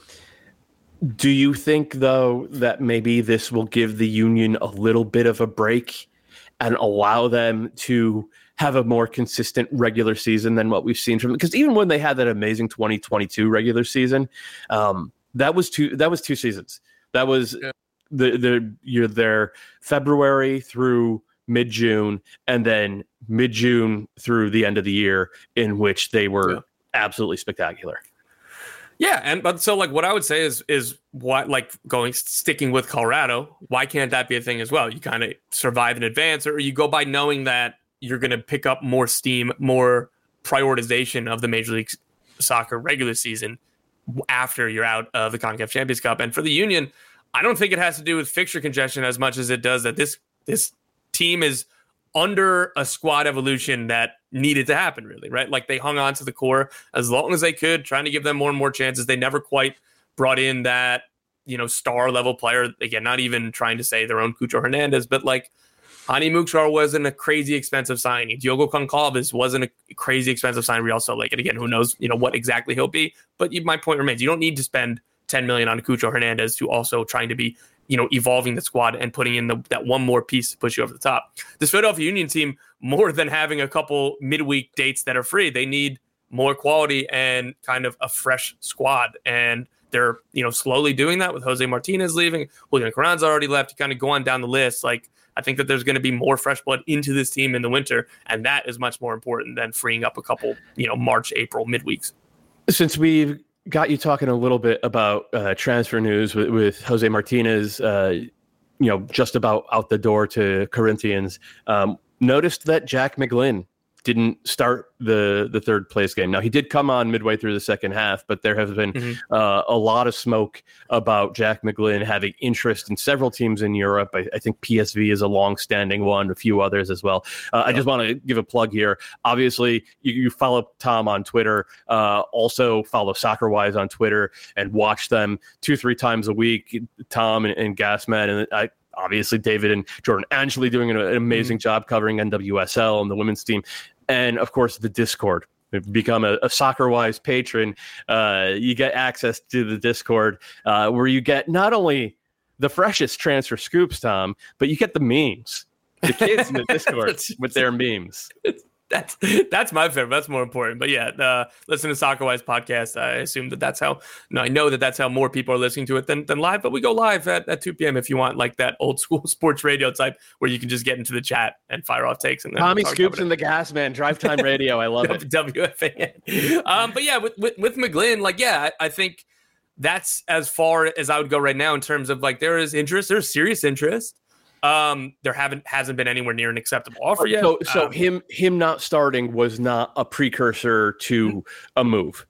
Do you think, though, that maybe this will give the Union a little bit of a break and allow them to have a more consistent regular season than what we've seen from them? Because even when they had that amazing twenty twenty-two regular season, um, that was two that was two seasons. That was yeah. the the you're there February through mid-June, and then mid-June through the end of the year, in which they were yeah. absolutely spectacular. Yeah, and but so like what I would say is is what like going sticking with Colorado, why can't that be a thing as well? You kind of survive in advance, or you go by knowing that you're going to pick up more steam, more prioritization of the Major League Soccer regular season after you're out of the CONCACAF Champions Cup. And for the Union, I don't think it has to do with fixture congestion as much as it does that this this team is under a squad evolution that needed to happen, really, right? Like they hung on to the core as long as they could, trying to give them more and more chances. They never quite brought in that, you know, star level player. Again, not even trying to say their own Cucho Hernandez, but like Hani Mukhtar wasn't a crazy expensive signing. Diogo Goncalves wasn't a crazy expensive signing. We also like it again. Who knows, you know, what exactly he'll be? But you, my point remains: you don't need to spend ten million on Cucho Hernandez to also trying to be, you know, evolving the squad and putting in the, that one more piece to push you over the top. This Philadelphia Union team, more than having a couple midweek dates that are free, they need more quality and kind of a fresh squad. And they're, you know, slowly doing that with Jose Martinez leaving. Julian Carranza already left. You kind of go on down the list. Like, I think that there's going to be more fresh blood into this team in the winter, and that is much more important than freeing up a couple, you know, March, April, midweeks. Since we've got you talking a little bit about uh, transfer news with, with Jose Martinez, uh, you know, just about out the door to Corinthians, um, noticed that Jack McGlynn didn't start the the third place game. Now, he did come on midway through the second half, but there has been mm-hmm. uh, a lot of smoke about Jack McGlynn having interest in several teams in Europe. I, I think P S V is a long-standing one, a few others as well. Uh, yeah. I just want to give a plug here. Obviously, you, you follow Tom on Twitter. Uh, also follow SoccerWise on Twitter and watch them two, three times a week, Tom and, and Gasman. And I obviously David and Jordan Angeli doing an, an amazing mm-hmm. job covering N W S L and the women's team. And, of course, the Discord. Become a, a SoccerWise patron. Uh, you get access to the Discord uh, where you get not only the freshest transfer scoops, Tom, but you get the memes. The kids in the Discord with their memes. That's that's my favorite. That's more important. But yeah, uh, listen to SoccerWise podcast. I assume that that's how. No, I know that that's how more people are listening to it than, than live. But we go live at, at two p.m. if you want, like that old school sports radio type where you can just get into the chat and fire off takes. And then Tommy Scoops and the Gas Man, Drive Time Radio. I love it. W F A N. Um, but yeah, with, with with McGlynn, like yeah, I, I think that's as far as I would go right now in terms of like there is interest. There's serious interest. Um, there haven't hasn't been anywhere near an acceptable offer yet. So, so um, him him not starting was not a precursor to a move.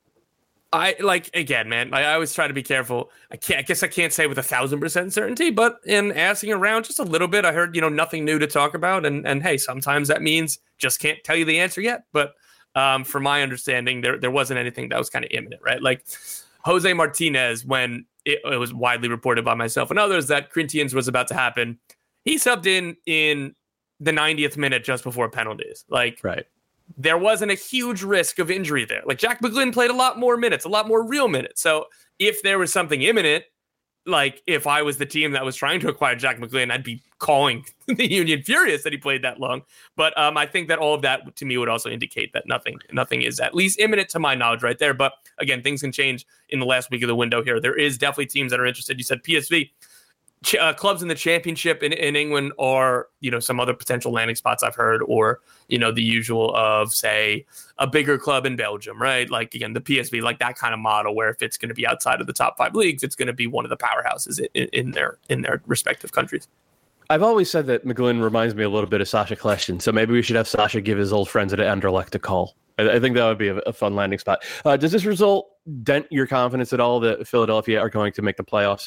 I like again, man. I, I always try to be careful. I can't. I guess I can't say with a thousand percent certainty, but in asking around just a little bit, I heard you know nothing new to talk about, and and hey, sometimes that means just can't tell you the answer yet. But um, from my understanding, there there wasn't anything that was kind of imminent, right? Like Jose Martinez, when it, it was widely reported by myself and others that Corinthians was about to happen, he subbed in in the ninetieth minute just before penalties. Like, right. There wasn't a huge risk of injury there. Like Jack McGlynn played a lot more minutes, a lot more real minutes. So if there was something imminent, like if I was the team that was trying to acquire Jack McGlynn, I'd be calling the Union furious that he played that long. But um, I think that all of that to me would also indicate that nothing, nothing is at least imminent to my knowledge right there. But again, things can change in the last week of the window here. There is definitely teams that are interested. You said P S V. Ch- uh, clubs in the championship in, in England are, you know, some other potential landing spots I've heard, or, you know, the usual of, say, a bigger club in Belgium, right? Like, again, the P S V, like that kind of model where if it's going to be outside of the top five leagues, it's going to be one of the powerhouses in, in their in their respective countries. I've always said that McGlynn reminds me a little bit of Sasha Kljestan, so maybe we should have Sasha give his old friends at Anderlecht a call. I, I think that would be a, a fun landing spot. Uh, does this result dent your confidence at all that Philadelphia are going to make the playoffs?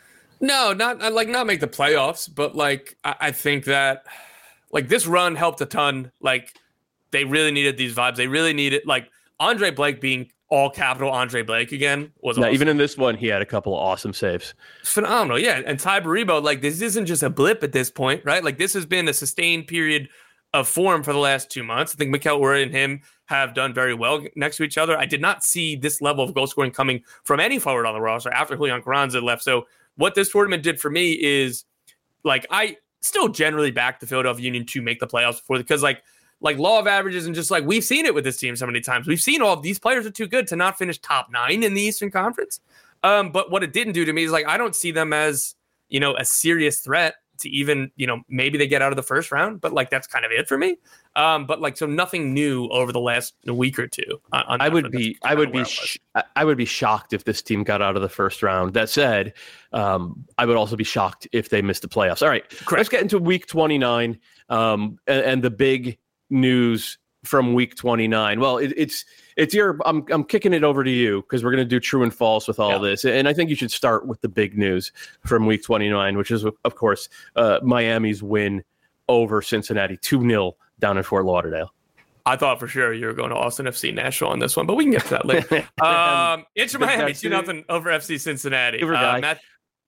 No, not like not make the playoffs, but like I, I think that like this run helped a ton. Like they really needed these vibes. They really needed like Andre Blake being all capital Andre Blake again was now, awesome. Even in this one, he had a couple of awesome saves. Phenomenal, yeah. And Ty Baribo, like this isn't just a blip at this point, right? Like this has been a sustained period of form for the last two months. I think Mikel Uri and him have done very well next to each other. I did not see this level of goal scoring coming from any forward on the roster after Julian Carranza left. So what this tournament did for me is, like, I still generally back the Philadelphia Union to make the playoffs before, because, like, like law of averages and just, like, we've seen it with this team so many times. We've seen all of these players are too good to not finish top nine in the Eastern Conference. Um, but what it didn't do to me is, like, I don't see them as, you know, a serious threat to even, you know, maybe they get out of the first round, but, like, that's kind of it for me. Um, but, like, so nothing new over the last week or two. On, on I would be, I would be, sh- I would be shocked if this team got out of the first round. That said, um, I would also be shocked if they missed the playoffs. All right, Correct. Let's get into week twenty-nine um, and, and the big news from week twenty-nine. Well, it, it's it's your. I'm I'm kicking it over to you because we're going to do true and false with all yeah. this, and I think you should start with the big news from week twenty-nine, which is of course uh, Miami's win over Cincinnati two nil down in Fort Lauderdale. I thought for sure you were going to Austin F C Nashville on this one, but we can get to that later. um, Inter Miami two nothing over F C Cincinnati. Uh, Matt,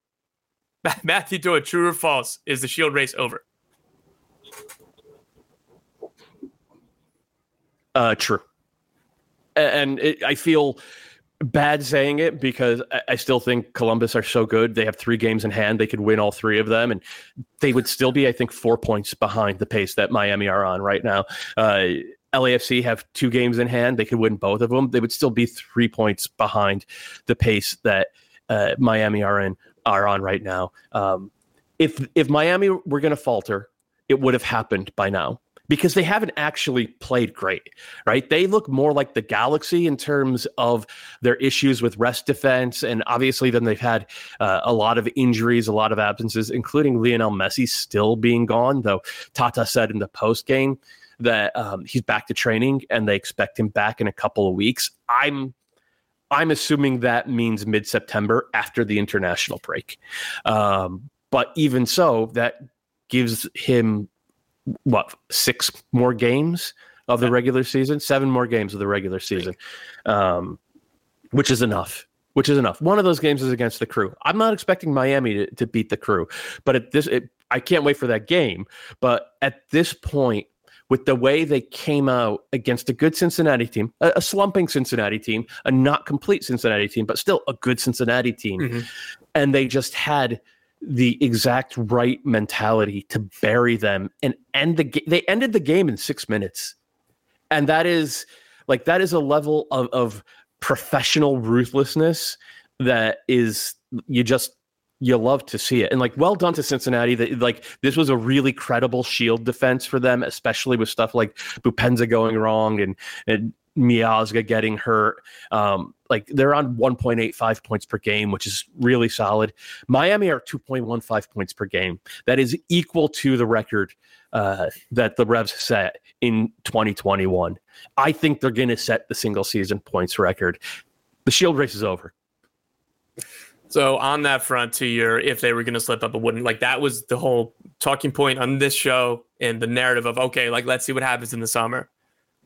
Matthew, do it. True or false? Is the Shield race over? Uh, true. And it, I feel bad saying it because I still think Columbus are so good. They have three games in hand. They could win all three of them, and they would still be, I think, four points behind the pace that Miami are on right now. Uh, L A F C have two games in hand. They could win both of them. They would still be three points behind the pace that uh, Miami are in are on right now. Um, if if Miami were going to falter, it would have happened by now, because they haven't actually played great, right? They look more like the Galaxy in terms of their issues with rest defense. And obviously then they've had uh, a lot of injuries, a lot of absences, including Lionel Messi still being gone, though Tata said in the post game that um, he's back to training and they expect him back in a couple of weeks. I'm I'm assuming that means mid-September after the international break. Um, but even so, that gives him what, six more games of the regular season, seven more games of the regular season, um, which is enough, which is enough. One of those games is against the Crew. I'm not expecting Miami to, to beat the Crew, but at this, it, I can't wait for that game. But at this point, with the way they came out against a good Cincinnati team, a, a slumping Cincinnati team, a not complete Cincinnati team, but still a good Cincinnati team, mm-hmm. and they just had the exact right mentality to bury them and end the game. They ended the game in six minutes. And that is like, that is a level of, of professional ruthlessness that is, you just, you love to see it. And like, well done to Cincinnati. That like, this was a really credible Shield defense for them, especially with stuff like Bupenza going wrong and, and Miazga getting hurt. Um, like they're on one point eight five points per game, which is really solid. Miami are two point one five points per game. That is equal to the record uh, that the Revs set in twenty twenty-one. I think they're going to set the single season points record. The Shield race is over. So on that front, to your, if they were going to slip up, it wouldn't, like that was the whole talking point on this show and the narrative of, okay, like let's see what happens in the summer.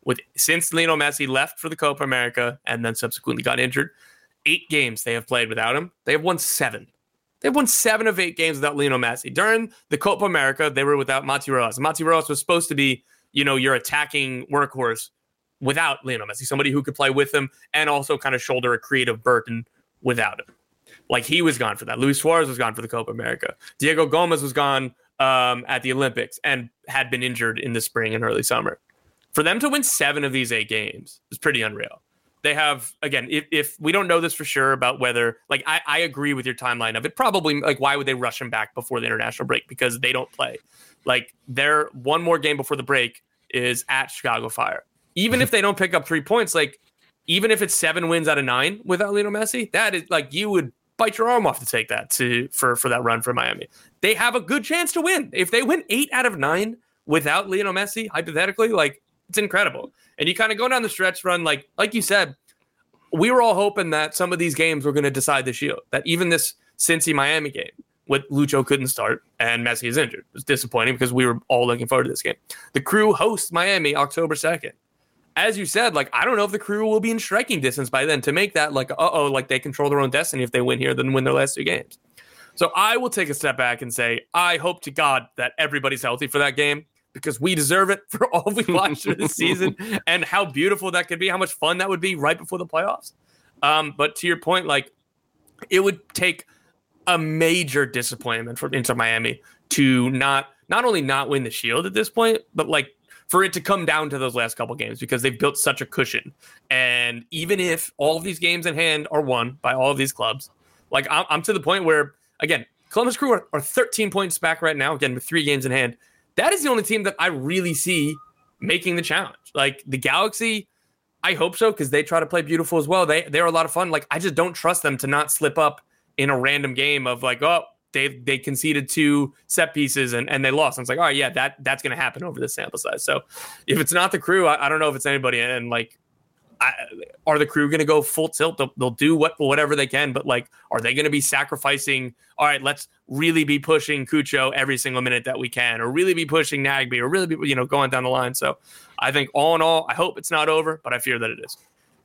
with since Lionel Messi left for the Copa America and then subsequently got injured. Eight games they have played without him. They have won seven. They've won seven of eight games without Lionel Messi. During the Copa America, they were without Mati Rojas. Mati Rojas was supposed to be, you know, your attacking workhorse without Lionel Messi, somebody who could play with him and also kind of shoulder a creative burden without him. Like, he was gone for that. Luis Suarez was gone for the Copa America. Diego Gomez was gone um, at the Olympics and had been injured in the spring and early summer. For them to win seven of these eight games is pretty unreal. They have, again, if, if we don't know this for sure about whether, like, I, I agree with your timeline of it. Probably, like, why would they rush him back before the international break? Because they don't play. Like, their one more game before the break is at Chicago Fire. Even if they don't pick up three points, like, even if it's seven wins out of nine without Lionel Messi, that is, like, you would bite your arm off to take that to for, for that run for Miami. They have a good chance to win. If they win eight out of nine without Lionel Messi, hypothetically, like, it's incredible. And you kind of go down the stretch run, like like you said, we were all hoping that some of these games were going to decide the Shield. That even this Cincy-Miami game, with Lucho couldn't start and Messi is injured. It was disappointing because we were all looking forward to this game. The Crew hosts Miami October second. As you said, like, I don't know if the Crew will be in striking distance by then to make that, like, uh-oh, like, they control their own destiny if they win here, then win their last two games. So I will take a step back and say, I hope to God that everybody's healthy for that game, because we deserve it for all we watched through the season and how beautiful that could be, how much fun that would be right before the playoffs. Um, but to your point, like, it would take a major disappointment for Inter Miami to not not only not win the Shield at this point, but, like, for it to come down to those last couple games, because they've built such a cushion. And even if all of these games in hand are won by all of these clubs, like, I'm, I'm to the point where, again, Columbus Crew are, are thirteen points back right now, again, with three games in hand. That is the only team that I really see making the challenge. Like, the Galaxy, I hope so, because they try to play beautiful as well. They, they're a lot of fun. Like, I just don't trust them to not slip up in a random game of, like, oh, they they conceded two set pieces and, and they lost. And it's like, all right, yeah, that that's going to happen over the sample size. So if it's not the Crew, I, I don't know if it's anybody. And, like, I, are the Crew going to go full tilt? They'll, they'll do what whatever they can, but, like, are they going to be sacrificing? All right, let's really be pushing Cucho every single minute that we can, or really be pushing Nagbe, or really be, you know, going down the line. So I think all in all, I hope it's not over, but I fear that it is.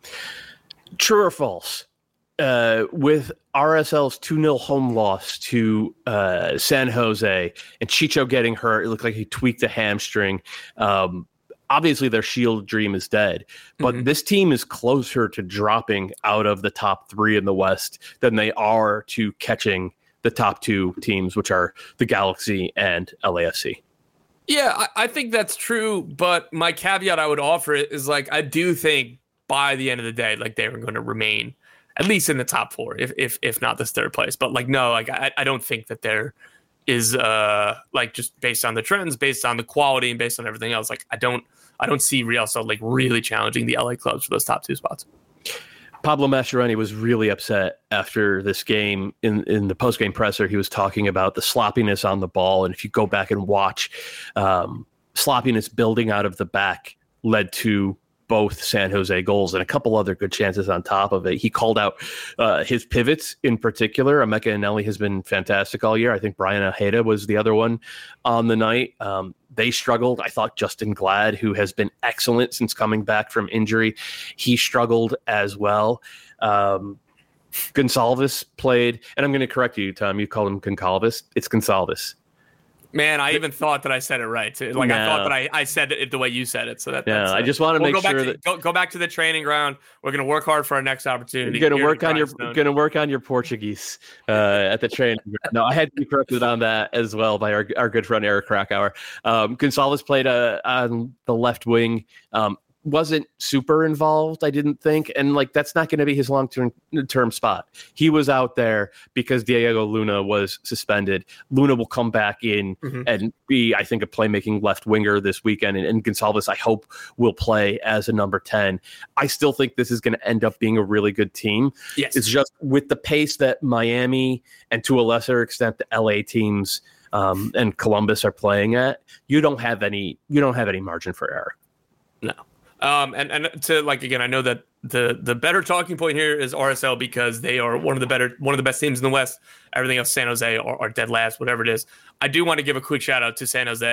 True or false? Uh, with R S L's two nil home loss to uh, San Jose and Chicho getting hurt, it looked like he tweaked a hamstring. Um, obviously, their Shield dream is dead, but mm-hmm. this team is closer to dropping out of the top three in the West than they are to catching the top two teams, which are the Galaxy and L A F C. Yeah, I, I think that's true, but my caveat I would offer it is, like, I do think by the end of the day, like, they were going to remain at least in the top four, if if if not this third place. But, like, no, like, I, I don't think that there is uh like, just based on the trends, based on the quality, and based on everything else, like, I don't I don't see Real Salt Lake really challenging the L A clubs for those top two spots. Pablo Mascherani was really upset after this game. In, in the post-game presser, he was talking about the sloppiness on the ball. And if you go back and watch, um, sloppiness building out of the back led to both San Jose goals and a couple other good chances on top of it. He called out uh, his pivots in particular. Emeka Eneli has been fantastic all year. I think Brian Ojeda was the other one on the night. Um, they struggled. I thought Justin Glad, who has been excellent since coming back from injury, he struggled as well. Um, Gonçalves played, and I'm going to correct you, Tom. You call him Goncalves. It's Gonçalves. Man, I even thought that I said it right. Too. Like, no. I thought that I, I said it the way you said it. So that, yeah, that's, uh, I just want to we'll make go sure back to, that go, go back to the training ground. We're going to work hard for our next opportunity. You're going to work on your going to work on your Portuguese uh, at the training ground. No, I had to be corrected on that as well by our our good friend Eric Krakauer. Um, Gonçalves played uh, on the left wing. Um, wasn't super involved, I didn't think. And, like, that's not going to be his long-term term spot. He was out there because Diego Luna was suspended. Luna will come back in mm-hmm. and be, I think, a playmaking left winger this weekend. And, and Gonçalves, I hope, will play as a number ten. I still think this is going to end up being a really good team. Yes. It's just with the pace that Miami and, to a lesser extent, the L A teams um, and Columbus are playing at, you don't have any you don't have any margin for error. No. Um, and, and to, like, again, I know that the the better talking point here is R S L because they are one of the better, one of the best teams in the West. Everything else, San Jose or, or dead last, whatever it is. I do want to give a quick shout out to San Jose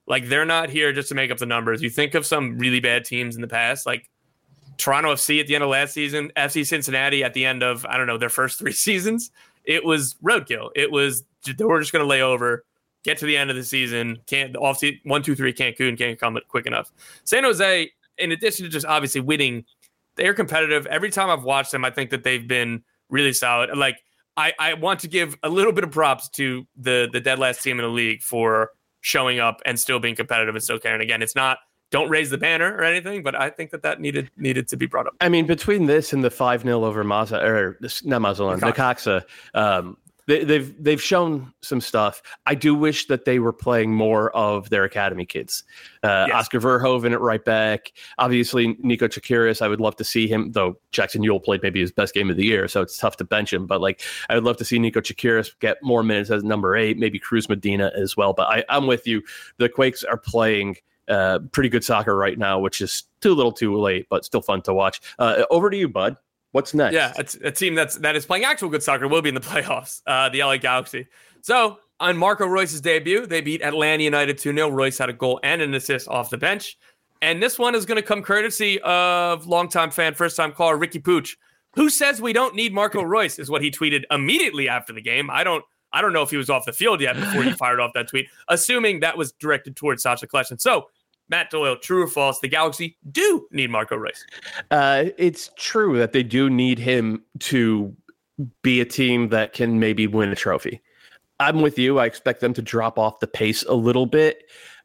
Like, they're not here just to make up the numbers. You think of some really bad teams in the past, like Toronto F C at the end of last season, F C Cincinnati at the end of, I don't know, their first three seasons. It was roadkill. It was, we're just going to lay over, get to the end of the season, can't, off season, one, two, three, Cancun can't come quick enough. San Jose, in addition to just obviously winning, they're competitive. Every time I've watched them, I think that they've been really solid. Like, I, I want to give a little bit of props to the, the dead last team in the league for showing up and still being competitive and still caring. Again, it's not, don't raise the banner or anything, but I think that that needed needed to be brought up. I mean, between this and the five nil over Maza, or not Mazatlan, Necaxa, um, they, they've they've shown some stuff. I do wish that they were playing more of their academy kids. Uh, yes. Oscar Verhoeven at right back. Obviously, Nico Chakiris, I would love to see him, though Jackson Ewell played maybe his best game of the year, so it's tough to bench him. But like, I would love to see Nico Chakiris get more minutes as number eight, maybe Cruz Medina as well. But I, I'm with you. The Quakes are playing Uh, pretty good soccer right now, which is too little too late, but still fun to watch. Uh, over to you, Bud. What's next? Yeah, it's a team that's that is playing actual good soccer will be in the playoffs, uh, the L A Galaxy. So on Marco Royce's debut, they beat Atlanta United two nil. Royce had a goal and an assist off the bench. And this one is going to come courtesy of longtime fan, first-time caller Ricky Pooch, who says we don't need Marco Royce, is what he tweeted immediately after the game. I don't I don't know if he was off the field yet before he fired off that tweet, assuming that was directed towards Sacha Kljestan. So, Matt Doyle, true or false, the Galaxy do need Marco Royce? Uh, it's true that they do need him to be a team that can maybe win a trophy. I'm with you. I expect them to drop off the pace a little bit.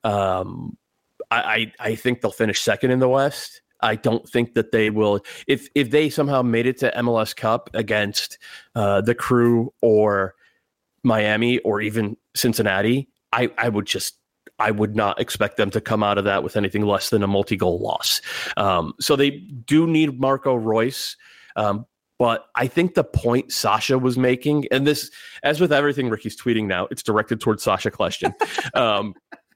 Um, I, I, I think they'll finish second in the West. I don't think that they will. If if they somehow made it to M L S Cup against uh, the Crew or Miami or even Cincinnati, I, I would just I would not expect them to come out of that with anything less than a multi-goal loss. Um, so they do need Marco Royce, um, but I think the point Sasha was making, and this, as with everything Ricky's tweeting now, it's directed towards Sacha Kljestan. um,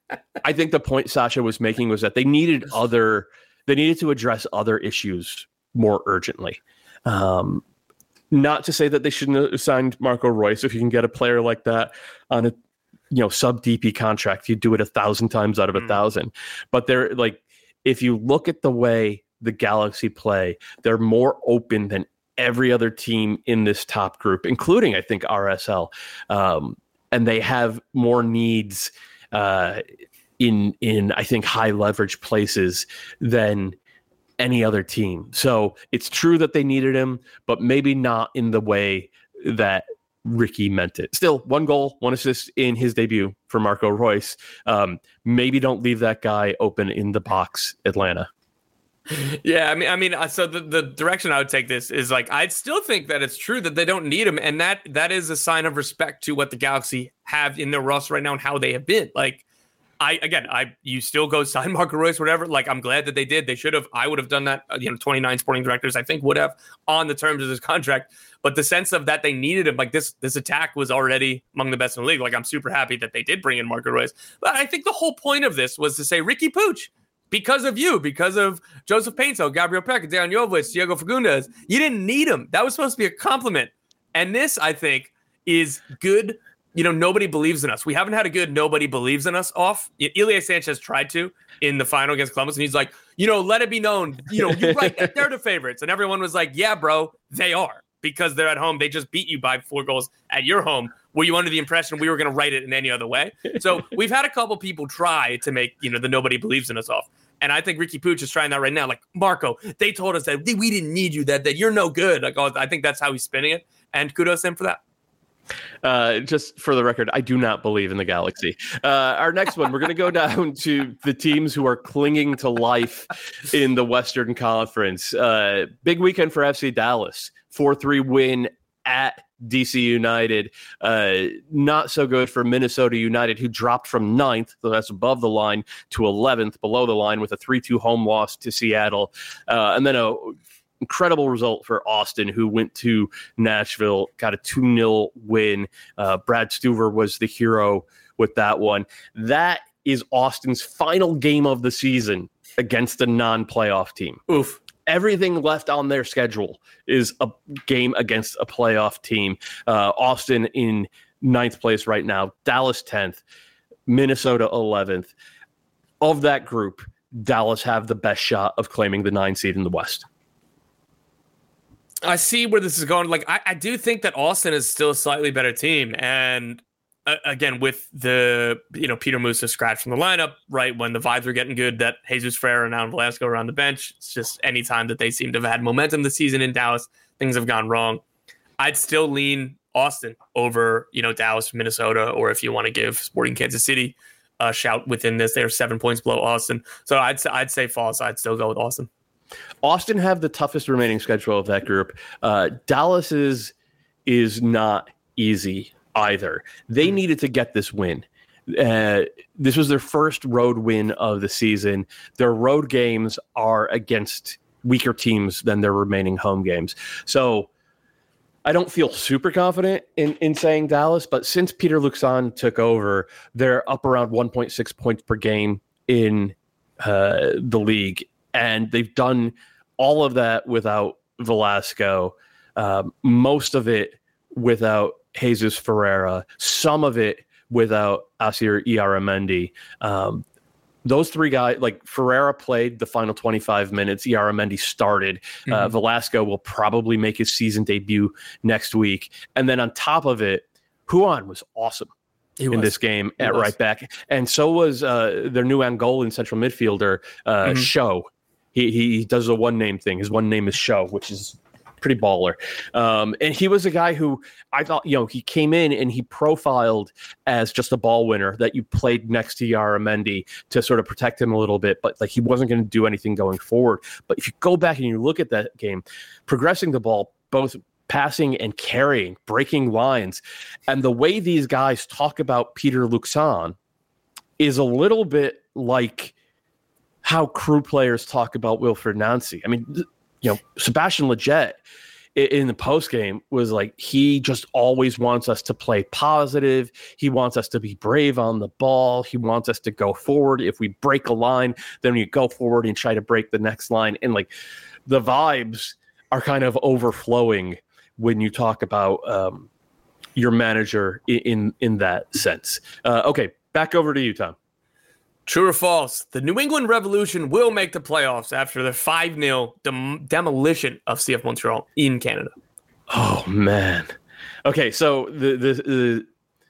I think the point Sasha was making was that they needed other, they needed to address other issues more urgently. Um, Not to say that they shouldn't have signed Marco Royce. If you can get a player like that on a you know sub D P contract, you do it a thousand times out of a mm. thousand. But they're like, if you look at the way the Galaxy play, they're more open than every other team in this top group, including I think R S L, um, and they have more needs uh, in in I think high leverage places than any other team. So it's true that they needed him, but maybe not in the way that Ricky meant it. Still, one goal, one assist in his debut for Marco Royce. Um, maybe don't leave that guy open in the box, Atlanta. Yeah, I mean, I mean, so the, the direction I would take this is like, I'd still think that it's true that they don't need him, and that that is a sign of respect to what the Galaxy have in their roster right now and how they have been. Like, I again, I you still go sign Marco Royce, whatever. Like, I'm glad that they did. They should have. I would have done that. You know, twenty-nine sporting directors, I think, would have on the terms of this contract. But the sense of that they needed him, like this, this attack was already among the best in the league. Like, I'm super happy that they did bring in Marco Royce. But I think the whole point of this was to say, Ricky Pooch, because of you, because of Joseph Painto, Gabriel Peck, Dejan Jovic, Diego Fagundes, you didn't need him. That was supposed to be a compliment. And this, I think, is good. You know, nobody believes in us. We haven't had a good nobody believes in us off. Ilya Sanchez tried to in the final against Columbus, and he's like, you know, let it be known, you know, you're right, they're the favorites. And everyone was like, yeah, bro, they are, because they're at home. They just beat you by four goals at your home. Were you under the impression we were going to write it in any other way? So we've had a couple people try to make, you know, the nobody believes in us off. And I think Ricky Pooch is trying that right now. Like, Marco, they told us that we didn't need you, that, that you're no good. Like, oh, I think that's how he's spinning it. And kudos to him for that. Uh, just for the record, I do not believe in the Galaxy. Uh, our next one, we're going to go down to the teams who are clinging to life in the Western Conference. Uh, big weekend for F C Dallas. four three win at D C United. Uh, not so good for Minnesota United, who dropped from ninth, so that's above the line, to eleventh, below the line, with a three two home loss to Seattle. Uh, and then a incredible result for Austin, who went to Nashville, got a two nil win. Uh, Brad Stuver was the hero with that one. That is Austin's final game of the season against a non-playoff team. Oof. Everything left on their schedule is a game against a playoff team. Uh, Austin in ninth place right now, Dallas tenth, Minnesota eleventh. of that group, Dallas have the best shot of claiming the nine seed in the West? I see where this is going. Like, I, I do think that Austin is still a slightly better team. And uh, again, with the, you know, Peter Musa scratch from the lineup, right, when the vibes were getting good, that Jesus Ferreira and Alan Velasco are on the bench. It's just any time that they seem to have had momentum this season in Dallas, things have gone wrong. I'd still lean Austin over, you know, Dallas, Minnesota, or if you want to give Sporting Kansas City a shout within this, they're seven points below Austin. So I'd, I'd say false. I'd still go with Austin. Austin have the toughest remaining schedule of that group. Uh, Dallas is, is not easy either. They needed to get this win. Uh, this was their first road win of the season. Their road games are against weaker teams than their remaining home games. So I don't feel super confident in, in saying Dallas, but since Peter Luxon took over, they're up around one point six points per game in uh, the league. And they've done all of that without Velasco, um, most of it without Jesus Ferreira, some of it without Asir Iaramendi. Um, those three guys, like Ferreira played the final twenty-five minutes, Iaramendi started. Mm-hmm. Uh, Velasco will probably make his season debut next week. And then on top of it, Juan was awesome. He in was. this game he at was. right back. And so was uh, their new Angolan central midfielder, uh, mm-hmm. Show. He he does a one name thing. His one name is Show, which is pretty baller. Um, and he was a guy who I thought, you know, he came in and he profiled as just a ball winner that you played next to Iaramendi to sort of protect him a little bit, but like he wasn't going to do anything going forward. But if you go back and you look at that game, progressing the ball, both passing and carrying, breaking lines, and the way these guys talk about Peter Luxon is a little bit like how Crew players talk about Wilfred Nancy. I mean, you know, Sebastian Lletget in the postgame was like, he just always wants us to play positive. He wants us to be brave on the ball. He wants us to go forward. If we break a line, then we go forward and try to break the next line. And like the vibes are kind of overflowing when you talk about um, your manager in, in, in that sense. Uh, okay, back over to you, Tom. True or false? The New England Revolution will make the playoffs after their five nil dem- demolition of C F Montreal in Canada. Oh man. Okay, so the the the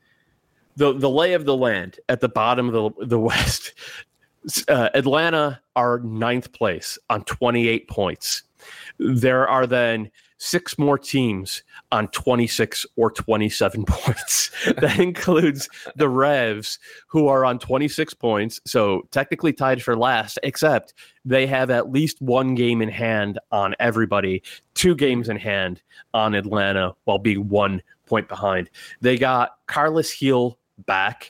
the, the lay of the land at the bottom of the the West. Uh, Atlanta are ninth place on twenty-eight points. There are then six more teams on twenty-six or twenty-seven points. That includes the Revs, who are on twenty-six points, so technically tied for last, except they have at least one game in hand on everybody, two games in hand on Atlanta, while being one point behind. They got Carlos Gil back,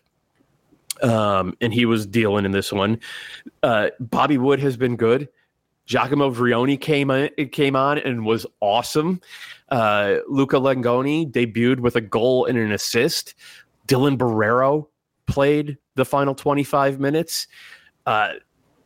um, and he was dealing in this one. Uh, Bobby Wood has been good. Giacomo Vrioni came on, came on and was awesome. Uh, Luca Langoni debuted with a goal and an assist. Dylan Barrero played the final twenty-five minutes. Uh,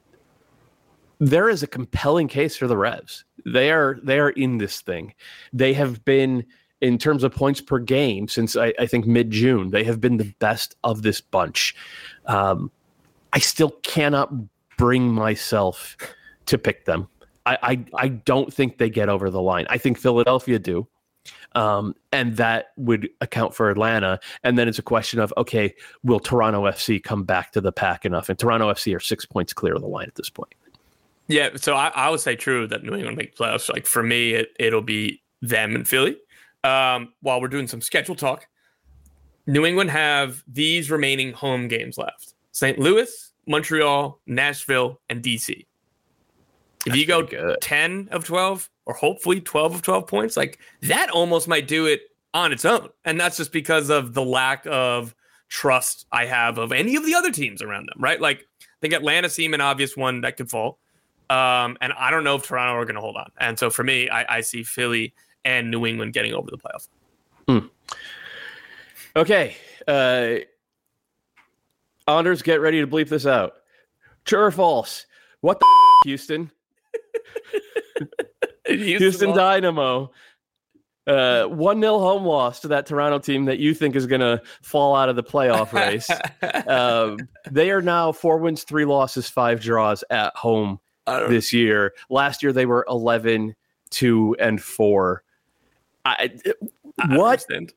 there is a compelling case for the Revs. They are they are in this thing. They have been, in terms of points per game, since I, I think mid-June, they have been the best of this bunch. Um, I still cannot bring myself to pick them. I, I I don't think they get over the line. I think Philadelphia do. Um, and that would account for Atlanta. And then it's a question of, okay, will Toronto F C come back to the pack enough? And Toronto F C are six points clear of the line at this point. Yeah, so I, I would say true that New England make playoffs. Like for me, it, it'll be them and Philly. Um, while we're doing some schedule talk, New England have these remaining home games left: Saint Louis, Montreal, Nashville, and D C. If That's you go good. ten of twelve, or hopefully twelve of twelve points, like that almost might do it on its own. And that's just because of the lack of trust I have of any of the other teams around them, right? Like I think Atlanta seem an obvious one that could fall. Um, and I don't know if Toronto are going to hold on. And so for me, I, I see Philly and New England getting over the playoff. Hmm. Okay. Uh, Anders, get ready to bleep this out. True or false? What the f- Houston? Houston, Houston Dynamo Uh, one nil home loss to that Toronto team that you think is going to fall out of the playoff race. um, they are now four wins, three losses, five draws at home this year. Last year, they were eleven, two, and four. I, I what? Understand.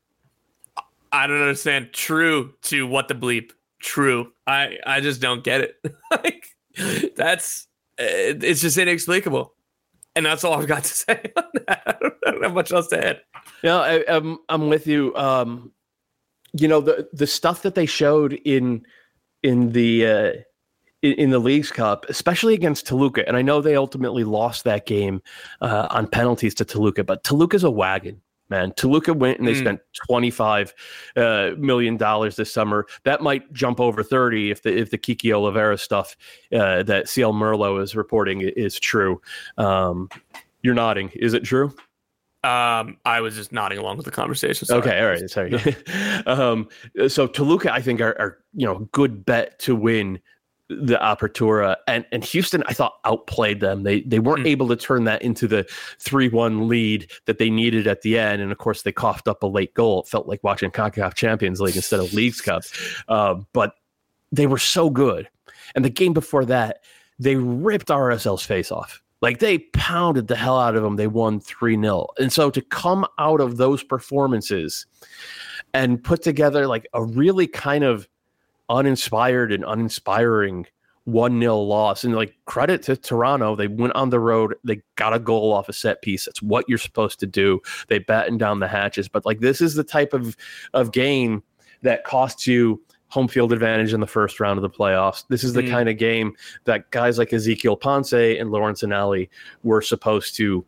I don't understand. True to what the bleep. True. I, I just don't get it. Like, that's, it's just inexplicable. And that's all I've got to say on that. I don't, I don't have much else to add. Yeah, I, I'm I'm with you. Um, you know, the the stuff that they showed in in the uh, in, in the Leagues Cup, especially against Toluca, and I know they ultimately lost that game uh, on penalties to Toluca, but Toluca's a wagon, man. Toluca went and they mm. spent twenty-five uh, million dollars this summer. That might jump over thirty if the if the Kiki Oliveira stuff uh, that C L Merlot is reporting is true. Um, you're nodding. Is it true? Um, I was just nodding along with the conversation. Sorry. Okay, all right, sorry. um, so Toluca, I think, are, are you know good bet to win the Apertura, and and Houston, I thought, outplayed them. They they weren't mm. able to turn that into the three one lead that they needed at the end, and of course they coughed up a late goal. It felt like watching CONCACAF Champions League instead of Leagues Cup, uh, but they were so good. And the game before that, they ripped R S L's face off. Like, they pounded the hell out of them. They won three nil. And so to come out of those performances and put together like a really kind of uninspired and uninspiring one nil loss, and like, credit to Toronto, they went on the road, they got a goal off a set piece. That's what you're supposed to do. They battened down the hatches. But like, this is the type of, of game that costs you home field advantage in the first round of the playoffs. This is the mm. kind of game that guys like Ezekiel Ponce and Lawrence Anelli were supposed to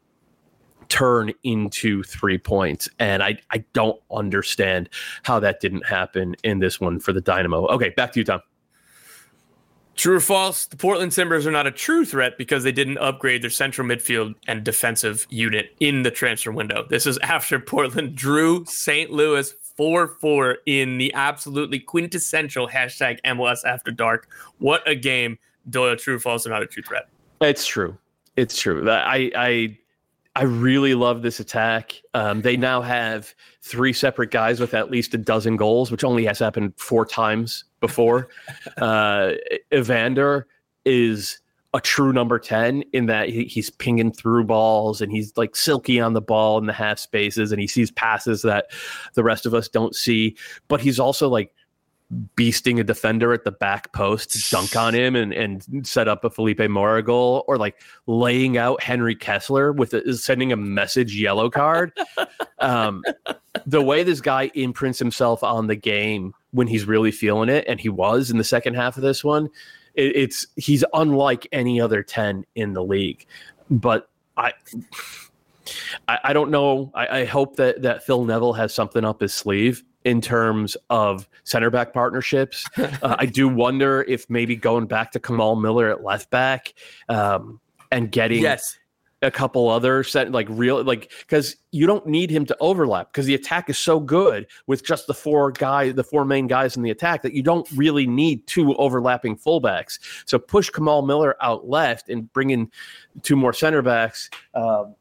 turn into three points. And I, I don't understand how that didn't happen in this one for the Dynamo. Okay, back to you, Tom. True or false? The Portland Timbers are not a true threat because they didn't upgrade their central midfield and defensive unit in the transfer window. This is after Portland drew Saint Louis four four in the absolutely quintessential hashtag M L S After Dark. What a game. Doyle, true or false, or not a true threat? It's true. It's true. I I I really love this attack. Um, they now have three separate guys with at least a dozen goals, which only has happened four times before. uh, Evander is a true number ten in that he, he's pinging through balls and he's like silky on the ball in the half spaces, and he sees passes that the rest of us don't see. But he's also like beasting a defender at the back post to dunk on him and, and set up a Felipe Mora goal, or like laying out Henry Kessler with a, sending a message yellow card. um, the way this guy imprints himself on the game when he's really feeling it, and he was in the second half of this one, it, it's he's unlike any other ten in the league. But I I, I don't know. I, I hope that, that Phil Neville has something up his sleeve in terms of center back partnerships. uh, I do wonder if maybe going back to Kamal Miller at left back um, and getting yes. a couple other set, like real, like, because you don't need him to overlap because the attack is so good with just the four guys, the four main guys in the attack, that you don't really need two overlapping fullbacks. So push Kamal Miller out left and bring in two more center backs. Um,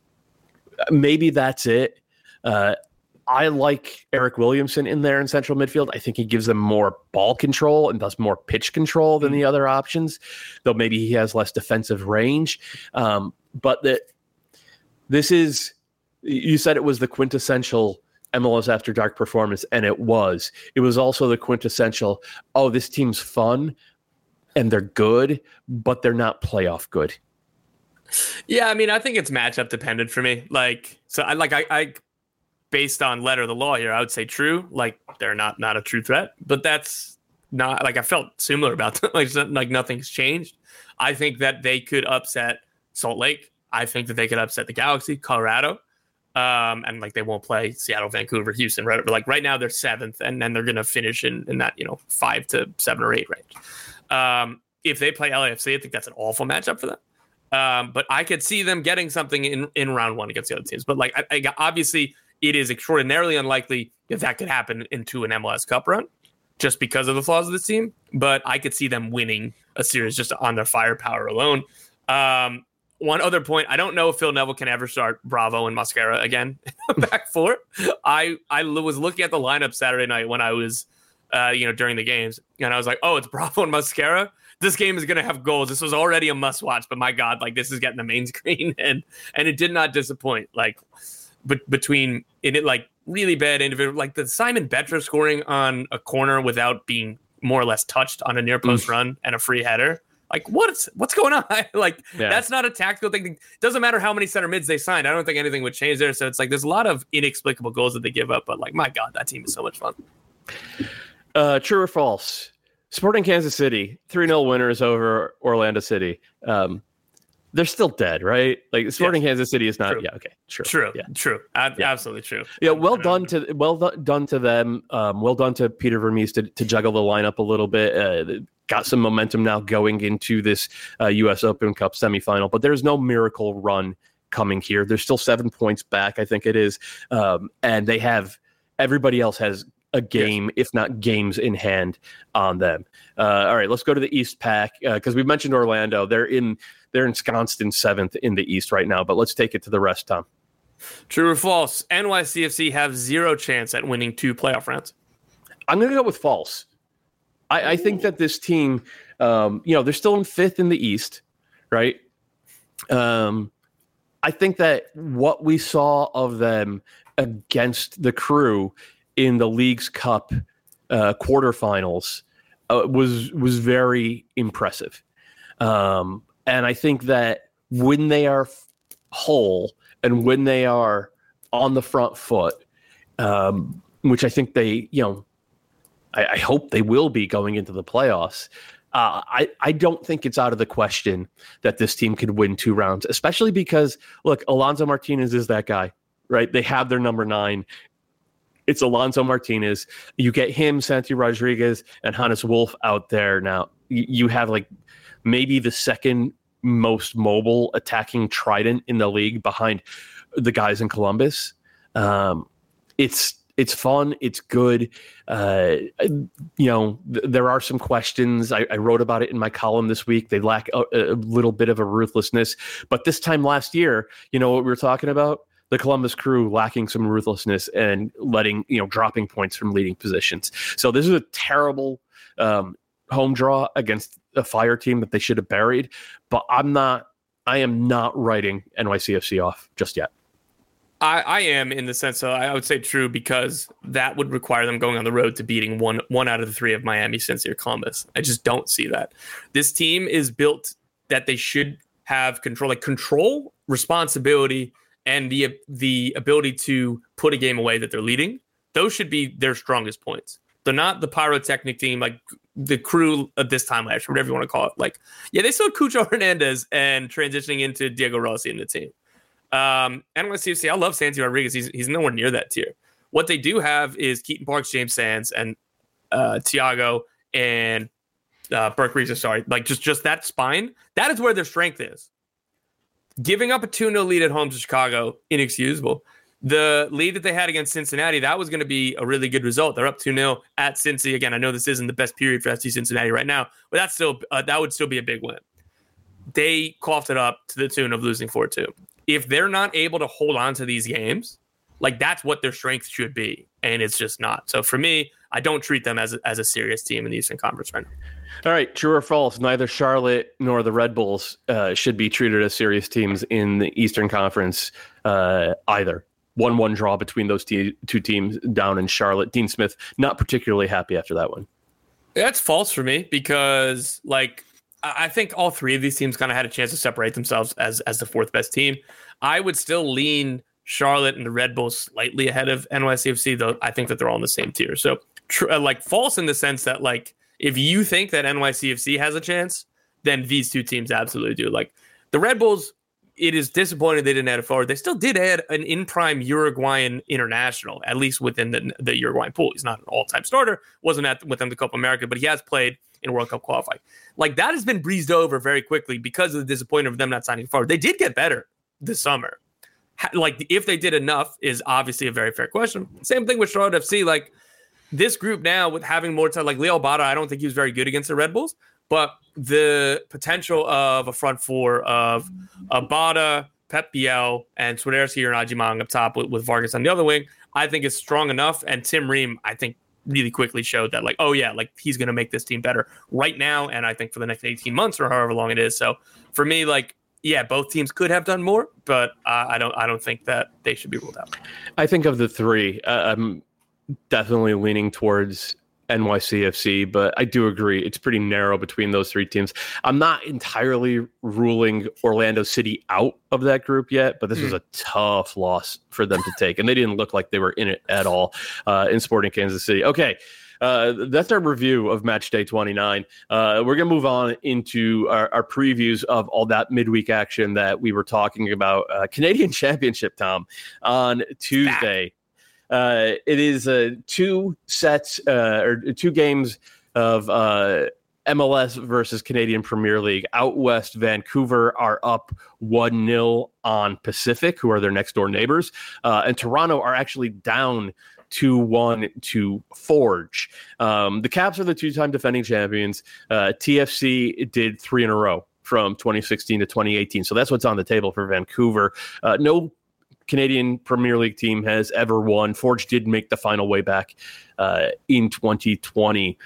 maybe that's it. Uh, I like Eric Williamson in there in central midfield. I think he gives them more ball control and does more pitch control than the other options, though maybe he has less defensive range. Um, but that this is, you said it was the quintessential M L S After Dark performance, and it was. It was also the quintessential, oh, this team's fun and they're good, but they're not playoff good. Yeah, I mean, I think it's matchup dependent for me. Like, so I like I. I based on letter of the law here, I would say true. Like, they're not not a true threat, but that's not, like, I felt similar about them. like like nothing's changed. I think that they could upset Salt Lake. I think that they could upset the Galaxy, Colorado, um, and like they won't play Seattle, Vancouver, Houston. Right, but like right now they're seventh, and then they're gonna finish in in that you know five to seven or eight range. Um, if they play L A F C, I think that's an awful matchup for them. Um, but I could see them getting something in in round one against the other teams. But like I, I obviously. It is extraordinarily unlikely if that could happen into an M L S Cup run just because of the flaws of this team. But I could see them winning a series just on their firepower alone. Um, one other point. I don't know if Phil Neville can ever start Bravo and Mascara again back four. I I was looking at the lineup Saturday night when I was, uh, you know, during the games, and I was like, oh, it's Bravo and Mascara. This game is going to have goals. This was already a must watch, but my God, like this is getting the main screen, and and it did not disappoint. Like, but between in it, like really bad individual, like the Simon Betra scoring on a corner without being more or less touched on a near post mm. run and a free header. Like what's what's going on? Like yeah. That's not a tactical thing. It doesn't matter how many center mids they signed. I don't think anything would change there. So it's like there's a lot of inexplicable goals that they give up. But like my God, that team is so much fun. Uh, true or false? Sporting Kansas City three nil winners over Orlando City. Um, they're still dead, right? Like Sporting yes. Kansas City is not. True. Yeah, okay, true, true, yeah. true, Ad- yeah. absolutely true. Yeah, well done to well done to them. Um, well done to Peter Vermees to, to juggle the lineup a little bit. Uh, got some momentum now going into this uh, U S Open Cup semifinal, but there's no miracle run coming here. There's still seven points back, I think it is, um, and they have everybody else has a game, yes. if not games in hand on them. Uh, all right, let's go to the East Pack because uh, we mentioned Orlando. They're in they're ensconced in seventh in the East right now, but let's take it to the rest, Tom. True or false? N Y C F C have zero chance at winning two playoff rounds. I'm going to go with false. I, I think that this team, um, you know, they're still in fifth in the East, right? Um, I think that what we saw of them against the Crew in the League's Cup uh, quarterfinals uh, was was very impressive. Um, and I think that when they are f- whole and when they are on the front foot, um, which I think they, you know, I, I hope they will be going into the playoffs, uh, I, I don't think it's out of the question that this team could win two rounds, especially because, look, Alonso Martinez is that guy, right? They have their number nine. It's Alonso Martinez. You get him, Santi Rodriguez, and Hannes Wolf out there now. You have like maybe the second most mobile attacking trident in the league behind the guys in Columbus. Um, it's it's fun. It's good. Uh, you know, th- there are some questions. I, I wrote about it in my column this week. They lack a, a little bit of a ruthlessness. But this time last year, you know what we were talking about? The Columbus Crew lacking some ruthlessness and letting, you know, dropping points from leading positions. So this is a terrible um, home draw against a Fire team that they should have buried. But I'm not, I am not writing N Y C F C off just yet. I, I am in the sense of, I would say true, because that would require them going on the road to beating one one out of the three of Miami, Cincy, or Columbus. I just don't see that. This team is built that they should have control, like control, responsibility, and the the ability to put a game away that they're leading. Those should be their strongest points. They're not the pyrotechnic team like the Crew at this time last year, whatever you want to call it. Like, yeah, they still had Cucho Hernandez and transitioning into Diego Rossi in the team. Um, N Y C F C, I love Santi Rodriguez. He's he's nowhere near that tier. What they do have is Keaton Parks, James Sands, and uh, Thiago and uh, Burke Reeves. Sorry, like just just that spine. That is where their strength is. Giving up a two nil lead at home to Chicago, inexcusable. The lead that they had against Cincinnati, that was going to be a really good result. They're up two nil at Cincy. Again, I know this isn't the best period for F C Cincinnati right now, but that's still uh, that would still be a big win. They coughed it up to the tune of losing four two. If they're not able to hold on to these games, like that's what their strength should be, and it's just not. So for me, I don't treat them as a, as a serious team in the Eastern Conference right now. All right, true or false? Neither Charlotte nor the Red Bulls uh, should be treated as serious teams in the Eastern Conference uh, either. one one draw between those te- two teams down in Charlotte. Dean Smith not particularly happy after that one. That's false for me because, like, I think all three of these teams kind of had a chance to separate themselves as as the fourth best team. I would still lean Charlotte and the Red Bulls slightly ahead of N Y C F C, though I think that they're all in the same tier. So, tr- uh, like, false in the sense that, like, if you think that N Y C F C has a chance, then these two teams absolutely do. Like, the Red Bulls, it is disappointing they didn't add a forward. They still did add an in-prime Uruguayan international, at least within the, the Uruguayan pool. He's not an all-time starter, wasn't at within the Copa America, but he has played in World Cup qualifying. Like, that has been breezed over very quickly because of the disappointment of them not signing forward. They did get better this summer. Like, if they did enough is obviously a very fair question. Same thing with Charlotte F C. Like, this group now with having more time, like Leo Bada, I don't think he was very good against the Red Bulls, but the potential of a front four of Abada, Pep Biel, and Swiderski or Najimang up top with, with Vargas on the other wing, I think is strong enough. And Tim Ream, I think, really quickly showed that, like, oh yeah, like he's going to make this team better right now, and I think for the next eighteen months or however long it is. So for me, like, yeah, both teams could have done more, but uh, I don't I don't think that they should be ruled out. I think of the three, uh, I'm definitely leaning towards N Y C F C, but I do agree it's pretty narrow between those three teams. I'm not entirely ruling Orlando City out of that group yet, but this mm. was a tough loss for them to take, and they didn't look like they were in it at all uh, in Sporting Kansas City. Okay. Uh, that's our review of match day twenty-nine. Uh, we're going to move on into our, our previews of all that midweek action that we were talking about. Uh, Canadian Championship, Tom, on Tuesday. Uh, it is uh, two sets uh, or two games of uh, M L S versus Canadian Premier League. Out west, Vancouver are up one nil on Pacific, who are their next door neighbors. Uh, and Toronto are actually down two one to Forge. Um, the Caps are the two-time defending champions. Uh, T F C did three in a row from twenty sixteen to twenty eighteen. So that's what's on the table for Vancouver. Uh, no Canadian Premier League team has ever won. Forge did make the final way back uh, in twenty twenty.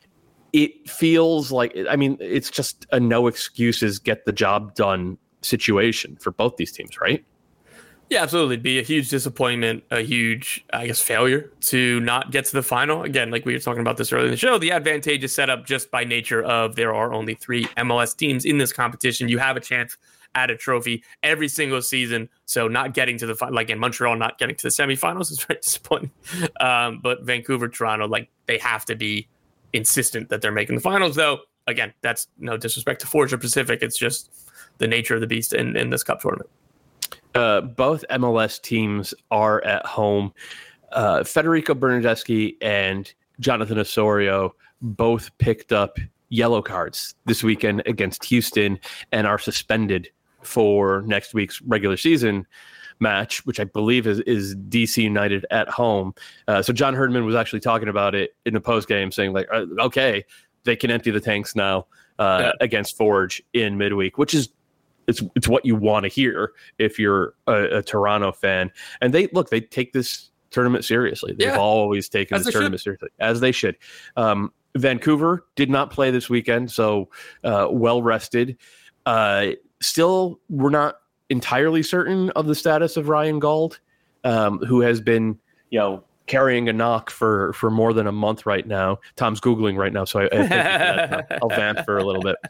It feels like, I mean, it's just a no excuses, get the job done situation for both these teams, right? Yeah, absolutely. It'd be a huge disappointment, a huge, I guess, failure to not get to the final. Again, like we were talking about this earlier in the show, the advantage is set up just by nature of there are only three M L S teams in this competition. You have a chance at a trophy every single season. So not getting to the final, like in Montreal, not getting to the semifinals is very disappointing. Um, but Vancouver, Toronto, like they have to be insistent that they're making the finals, though. Again, that's no disrespect to Forge or Pacific. It's just the nature of the beast in, in this cup tournament. Uh, both M L S teams are at home. Uh, Federico Bernardeschi and Jonathan Osorio both picked up yellow cards this weekend against Houston and are suspended for next week's regular season match, which I believe is, is D C United at home. Uh, so John Herdman was actually talking about it in the post game, saying like, okay, they can empty the tanks now uh, yeah. against Forge in midweek, which is It's it's what you want to hear if you're a, a Toronto fan. And they look, they take this tournament seriously. They've yeah. always taken as this tournament should. seriously, as they should. Um, Vancouver did not play this weekend, so uh, well rested. Uh, still, we're not entirely certain of the status of Ryan Gauld, um, who has been, you know, carrying a knock for, for more than a month right now. Tom's Googling right now, so I, I think that, I'll vamp for a little bit.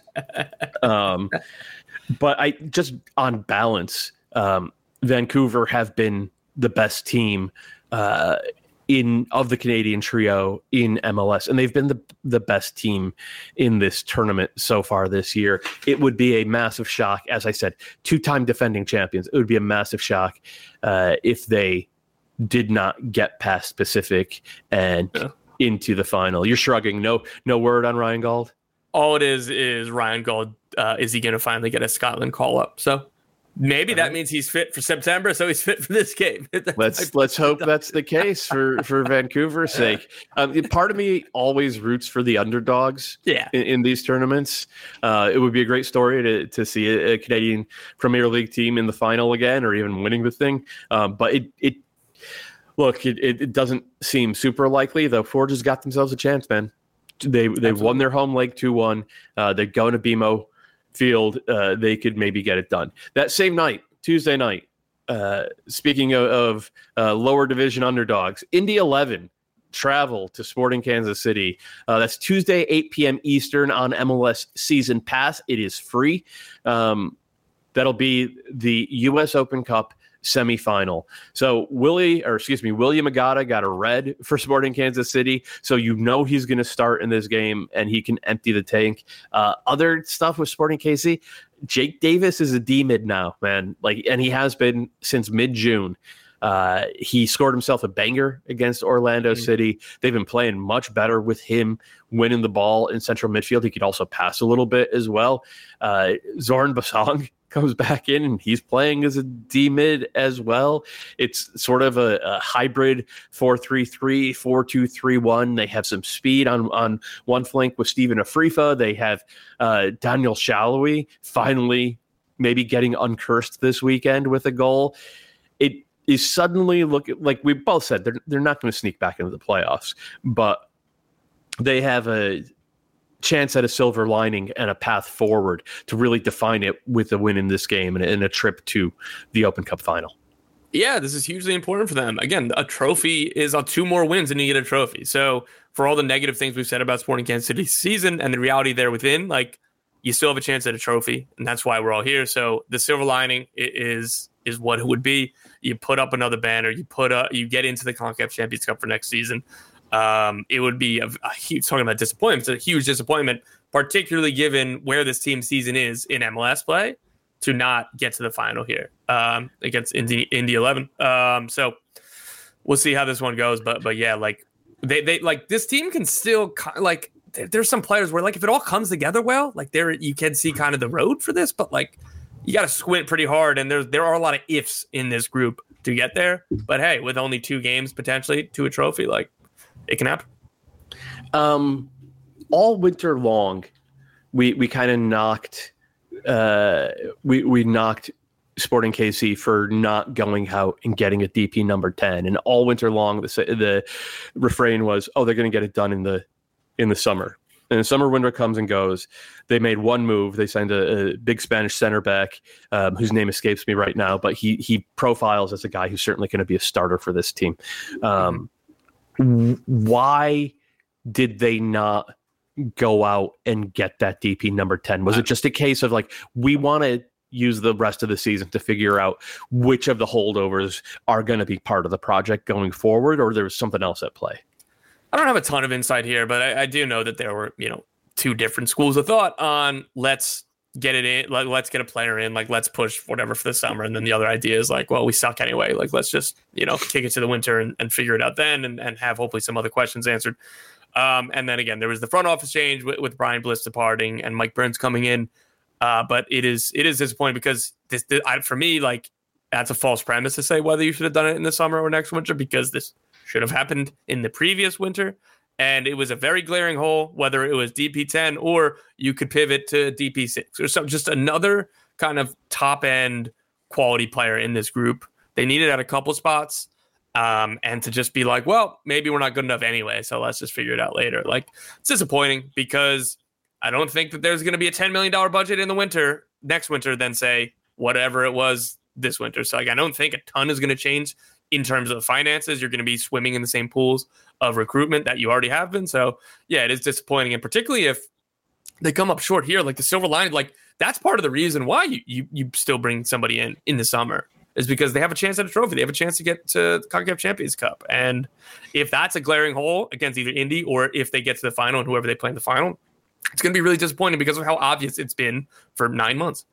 Um, But I just on balance, um, Vancouver have been the best team uh, in of the Canadian trio in M L S, and they've been the the best team in this tournament so far this year. It would be a massive shock, as I said, two-time defending champions. It would be a massive shock uh, if they did not get past Pacific and yeah. into the final. You're shrugging. No, no word on Ryan Gauld. All it is is Ryan Gauld. Uh, is he going to finally get a Scotland call up? So maybe that means he's fit for September, so he's fit for this game. let's let's hope that's the case for, for Vancouver's sake. Um, part of me always roots for the underdogs yeah. in, in these tournaments. Uh, it would be a great story to, to see a, a Canadian Premier League team in the final again or even winning the thing. Um, but it, it look, it, it doesn't seem super likely, though. Forge has got themselves a chance, man. They they won their home leg two one. Uh, they're going to B M O Field. Uh, they could maybe get it done. That same night, Tuesday night, uh, speaking of, of uh, lower division underdogs, Indy eleven travel to Sporting Kansas City. Uh, that's Tuesday, eight p.m. Eastern on M L S Season Pass. It is free. Um, that'll be the U S Open Cup semifinal. So Willie, or excuse me, William Agata got a red for Sporting Kansas City. So you know he's going to start in this game and he can empty the tank. Uh, other stuff with Sporting K C, Jake Davis is a D-mid now, man. Like, and he has been since mid-June. Uh, he scored himself a banger against Orlando mm-hmm. City. They've been playing much better with him winning the ball in central midfield. He could also pass a little bit as well. Uh, Zoran Basong comes back in, and he's playing as a D mid as well. It's sort of a, a hybrid four three three, four two three one. They have some speed on, on one flank with Stephen Afrifa. They have uh, Daniel Shalhoui finally maybe getting uncursed this weekend with a goal. It is suddenly looking like we both said they're they're not going to sneak back into the playoffs, but they have a chance at a silver lining and a path forward to really define it with a win in this game and, and a trip to the Open Cup final. Yeah, this is hugely important for them. Again, a trophy is on two more wins and you get a trophy. So for all the negative things we've said about Sporting Kansas City's season and the reality there within, like, you still have a chance at a trophy, and that's why we're all here. So the silver lining is is what it would be. You put up another banner, you put up, you get into the CONCACAF Champions Cup for next season. Um, it would be a, a huge, talking about disappointment, it's a huge disappointment, particularly given where this team's season is in M L S play, to not get to the final here um, against Indy, Indy eleven. Um, so we'll see how this one goes. But but yeah, like they they like this team can still like. There's some players where, like, if it all comes together well, like there you can see kind of the road for this, but like you got to squint pretty hard, and there's there are a lot of ifs in this group to get there. But hey, with only two games potentially to a trophy, like it can happen. Um, all winter long, we we kind of knocked uh we we knocked Sporting K C for not going out and getting a D P number ten, and all winter long the the refrain was, oh, they're going to get it done in the in the summer. And the summer window comes and goes. They made one move. They signed a, a big Spanish center back um, whose name escapes me right now, but he he profiles as a guy who's certainly going to be a starter for this team. Um, why did they not go out and get that D P number ten? Was it just a case of like, we want to use the rest of the season to figure out which of the holdovers are going to be part of the project going forward, or there was something else at play? I don't have a ton of insight here, but I, I do know that there were, you know, two different schools of thought on let's get it in, like, let's get a player in, like, let's push whatever for the summer. And then the other idea is like, well, we suck anyway. Like, let's just, you know, kick it to the winter and, and figure it out then and, and have hopefully some other questions answered. Um, and then again, there was the front office change with, with Brian Bliss departing and Mike Burns coming in. Uh, but it is it is disappointing because this, this I, for me, like, that's a false premise to say whether you should have done it in the summer or next winter, because this should have happened in the previous winter. And it was a very glaring hole, whether it was D P ten or you could pivot to D P six or some, just another kind of top end quality player in this group. They needed at a couple spots. Um, and to just be like, well, maybe we're not good enough anyway, so let's just figure it out later. Like, it's disappointing because I don't think that there's going to be a ten million dollars budget in the winter, next winter, than say whatever it was this winter. So like, I don't think a ton is going to change in terms of finances. You're going to be swimming in the same pools of recruitment that you already have been. So yeah, it is disappointing. And particularly if they come up short here, like the silver line, like that's part of the reason why you, you, you still bring somebody in in the summer, is because they have a chance at a trophy. They have a chance to get to the CONCACAF Champions Cup. And if that's a glaring hole against either Indy or if they get to the final and whoever they play in the final, it's going to be really disappointing because of how obvious it's been for nine months.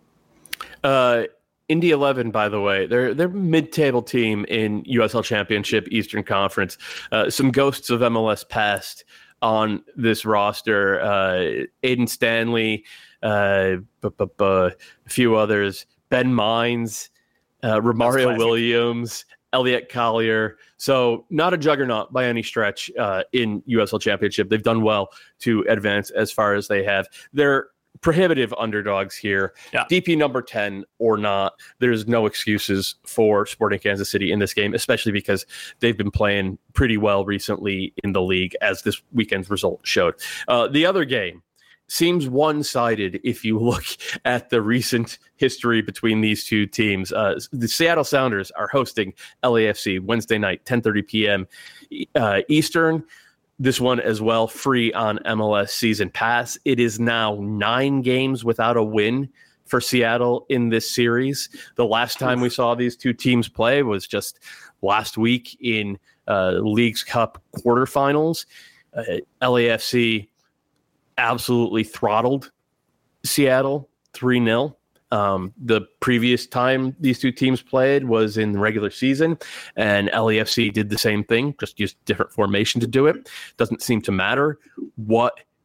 Uh, Indy eleven, by the way, they're they're mid-table team in U S L Championship Eastern Conference. Uh, some ghosts of M L S past on this roster. Uh, Aiden Stanley, uh, bu- bu- bu- a few others. Ben Mines, uh, Romario Williams, Elliot Collier. So not a juggernaut by any stretch uh, in U S L Championship. They've done well to advance as far as they have. They're prohibitive underdogs here. Yeah. D P number ten or not, there's no excuses for Sporting Kansas City in this game, especially because they've been playing pretty well recently in the league, as this weekend's result showed. Uh, the other game seems one-sided if you look at the recent history between these two teams. Uh, the Seattle Sounders are hosting L A F C Wednesday night, ten thirty p.m. Uh, Eastern. This one as well, free on M L S Season Pass. It is now nine games without a win for Seattle in this series. The last time we saw these two teams play was just last week in uh, Leagues Cup quarterfinals. Uh, L A F C absolutely throttled Seattle three nil. Um, the previous time these two teams played was in the regular season, and L A F C did the same thing, just used different formation to do it. Doesn't seem to matter what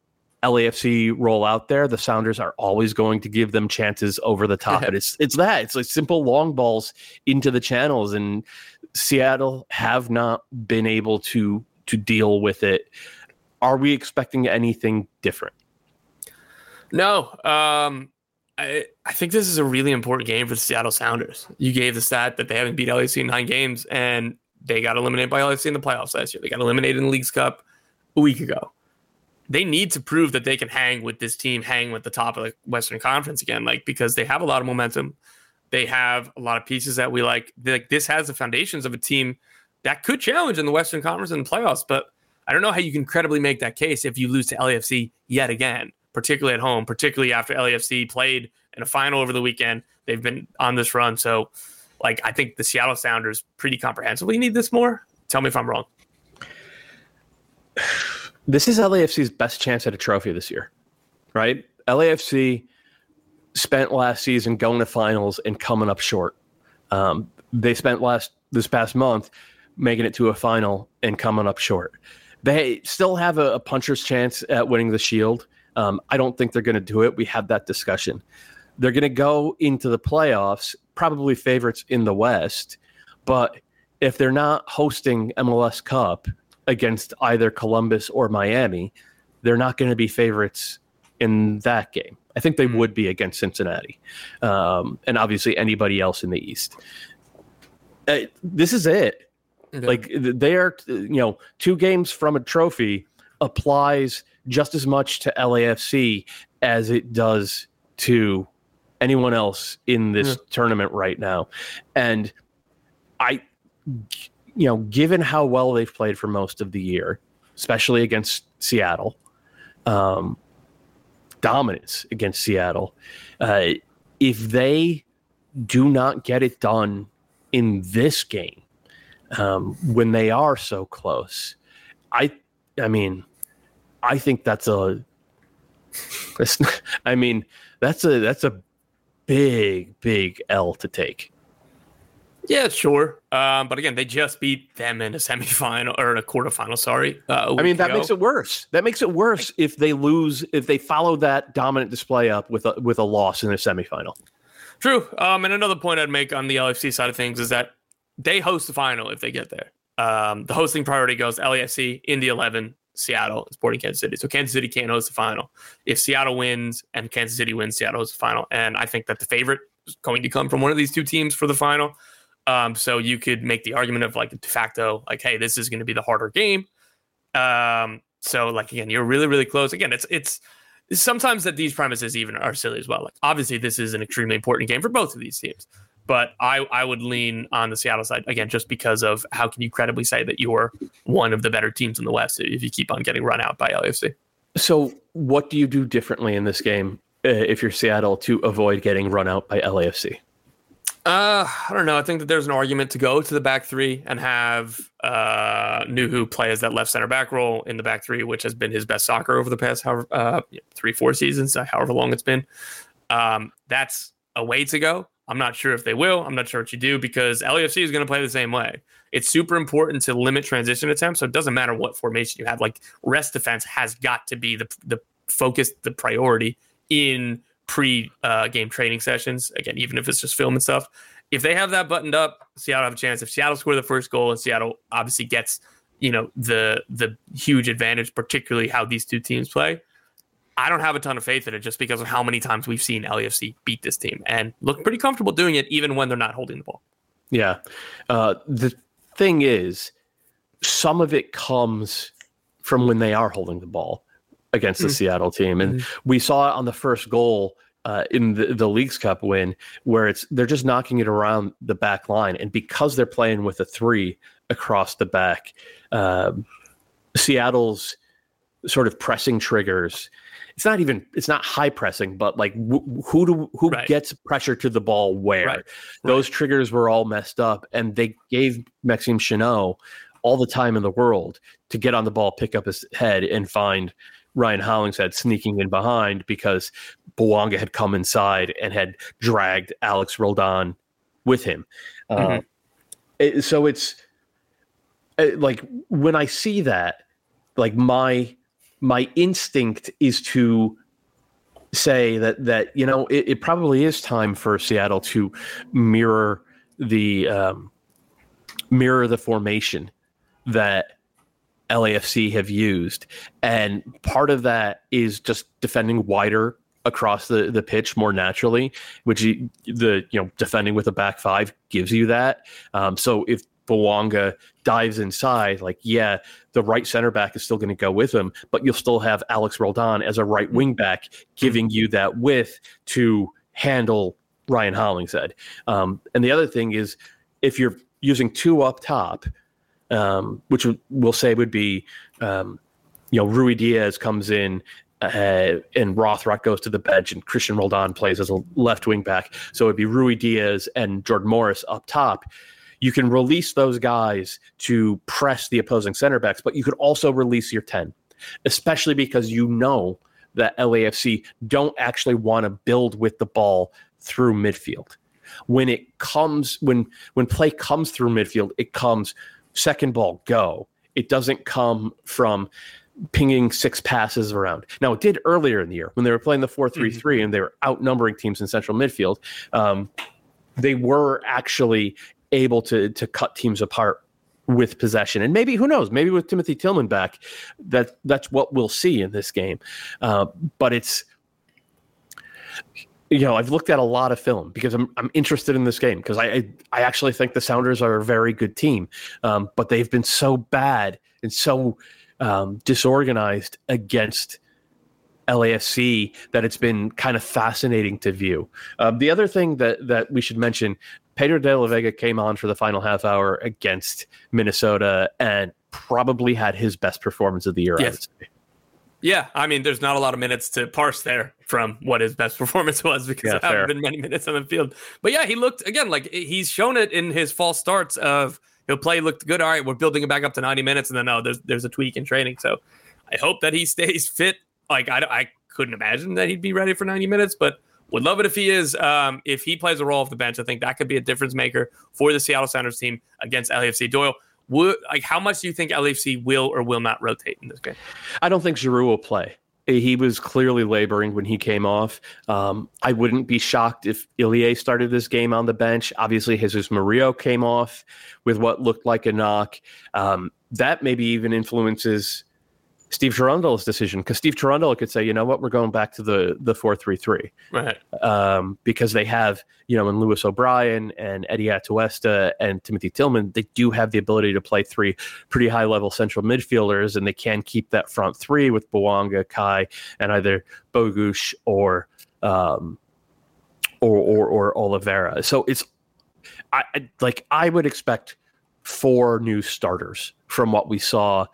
L A F C roll out there, the Sounders are always going to give them chances over the top. And it's it's that. It's like simple long balls into the channels. And Seattle have not been able to to deal with it. Are we expecting anything different? No. Um, I, I think this is a really important game for the Seattle Sounders. You gave the stat that they haven't beat L A F C in nine games, and they got eliminated by L A F C in the playoffs last year. They got eliminated in the Leagues Cup a week ago. They need to prove that they can hang with this team, hang with the top of the Western Conference again, like because they have a lot of momentum. They have a lot of pieces that we like. Like this has the foundations of a team that could challenge in the Western Conference in the playoffs, but I don't know how you can credibly make that case if you lose to L A F C yet again, particularly at home, particularly after L A F C played in a final over the weekend. They've been on this run. So, like, I think the Seattle Sounders pretty comprehensively need this more. Tell me if I'm wrong. This is L A F C's best chance at a trophy this year, right? L A F C spent last season going to finals and coming up short. Um, they spent last this past month making it to a final and coming up short. They still have a, a puncher's chance at winning the Shield. Um, I don't think they're going to do it. We had that discussion. They're going to go into the playoffs, probably favorites in the West, but if they're not hosting M L S Cup against either Columbus or Miami, they're not going to be favorites in that game. I think they would be against Cincinnati, um, and obviously anybody else in the East. Uh, this is it. Okay. Like they are, you know, two games from a trophy applies just as much to L A F C as it does to anyone else in this yeah. tournament right now. And I, you know, given how well they've played for most of the year, especially against Seattle, um, dominance against Seattle, uh, if they do not get it done in this game, um, when they are so close, I, I mean, I think that's a, that's, I mean, that's a, that's a big, big L to take. Yeah, sure. Um, but again, they just beat them in a semifinal or a quarterfinal. Sorry. Uh, I mean, that ago. makes it worse. That makes it worse if they lose, if they follow that dominant display up with a, with a loss in a semifinal. True. Um, and another point I'd make on the L A F C side of things is that they host the final if they get there. Um, the hosting priority goes L A F C, Indy eleven, Seattle, and Sporting Kansas City. So Kansas City can't host the final. If Seattle wins and Kansas City wins, Seattle hosts the final. And I think that the favorite is going to come from one of these two teams for the final. Um, so you could make the argument of like de facto, like, hey, this is going to be the harder game. Um, so like, again, you're really, really close. Again, it's, it's, it's sometimes that these premises even are silly as well. Like, obviously this is an extremely important game for both of these teams, but I, I would lean on the Seattle side again, just because of how can you credibly say that you're one of the better teams in the West if you keep on getting run out by L A F C. So what do you do differently in this game uh, if you're Seattle to avoid getting run out by L A F C? Uh, I don't know. I think that there's an argument to go to the back three and have uh, Nuhu play as that left center back role in the back three, which has been his best soccer over the past however, uh, three, four seasons, however long it's been. Um, that's a way to go. I'm not sure if they will. I'm not sure what you do because L A F C is going to play the same way. It's super important to limit transition attempts, so it doesn't matter what formation you have. Like rest defense has got to be the the focus, the priority in pre-game uh, training sessions. Again, even if it's just film and stuff. If they have that buttoned up, Seattle have a chance. If Seattle score the first goal and Seattle obviously gets, you know, the the huge advantage, particularly how these two teams play, I don't have a ton of faith in it just because of how many times we've seen L A F C beat this team and look pretty comfortable doing it even when they're not holding the ball. Yeah. Uh, the thing is, some of it comes from when they are holding the ball against the mm-hmm. Seattle team. And mm-hmm. we saw it on the first goal uh, in the, the Leagues Cup win where it's they're just knocking it around the back line. And because they're playing with a three across the back, uh, Seattle's sort of pressing triggers, it's not even, it's not high pressing, but like w- who do, who right. gets pressure to the ball where? Right. Those right. triggers were all messed up and they gave Maxime Chanot all the time in the world to get on the ball, pick up his head and find Ryan Hollingshead sneaking in behind because Bouanga had come inside and had dragged Alex Roldan with him. Mm-hmm. Uh, it, so it's it, like when I see that, like my my instinct is to say that that you know it, it probably is time for Seattle to mirror the um, mirror the formation that L A F C have used, and part of that is just defending wider across the, the pitch more naturally, which you, the you know defending with a back five gives you that. Um, so if Bouanga dives inside, like yeah, the right center back is still going to go with him, but you'll still have Alex Roldan as a right wing back, giving you that width to handle Ryan Hollingshead. Um, and the other thing is, if you're using two up top, um, which we'll say would be, um, you know, Rui Diaz comes in. Uh, and Rothrock goes to the bench, and Christian Roldan plays as a left wing back. So it'd be Rui Diaz and Jordan Morris up top. You can release those guys to press the opposing center backs, but you could also release your ten, especially because you know that L A F C don't actually want to build with the ball through midfield. When it comes, when when play comes through midfield, it comes second ball, go. It doesn't come from pinging six passes around. Now, it did earlier in the year when they were playing the four three three and they were outnumbering teams in central midfield. Um, they were actually able to to cut teams apart with possession. And maybe, who knows, maybe with Timothy Tillman back, that that's what we'll see in this game. Uh, but it's, you know, I've looked at a lot of film because I'm I'm interested in this game because I, I I actually think the Sounders are a very good team, um, but they've been so bad and so Um, disorganized against L A F C that it's been kind of fascinating to view. Um, the other thing that that we should mention, Pedro de la Vega came on for the final half hour against Minnesota and probably had his best performance of the year. Yes. I would say. Yeah, I mean, there's not a lot of minutes to parse there from what his best performance was because Yeah, there haven't fair. been many minutes on the field. But yeah, he looked, again, like he's shown it in his false starts of he'll play, looked good. All right, we're building it back up to ninety minutes, and then no, there's there's a tweak in training. So I hope that he stays fit. Like I, I couldn't imagine that he'd be ready for ninety minutes, but would love it if he is. Um, if he plays a role off the bench, I think that could be a difference maker for the Seattle Sounders team against L A F C. Doyle, would, like how much do you think L A F C will or will not rotate in this game? I don't think Giroud will play. He was clearly laboring when he came off. Um, I wouldn't be shocked if Ilie started this game on the bench. Obviously, Jesus Murillo came off with what looked like a knock. Um, that maybe even influences Steve Cherundolo's decision, because Steve Cherundolo could say, you know what, we're going back to the the four three three. Right. Um, because they have, you know, in Lewis O'Brien and Eddie Atuesta and Timothy Tillman, they do have the ability to play three pretty high-level central midfielders, and they can keep that front three with Bouanga, Kai, and either Bogusz or um, or, or or Oliveira. So it's I, I like I would expect four new starters from what we saw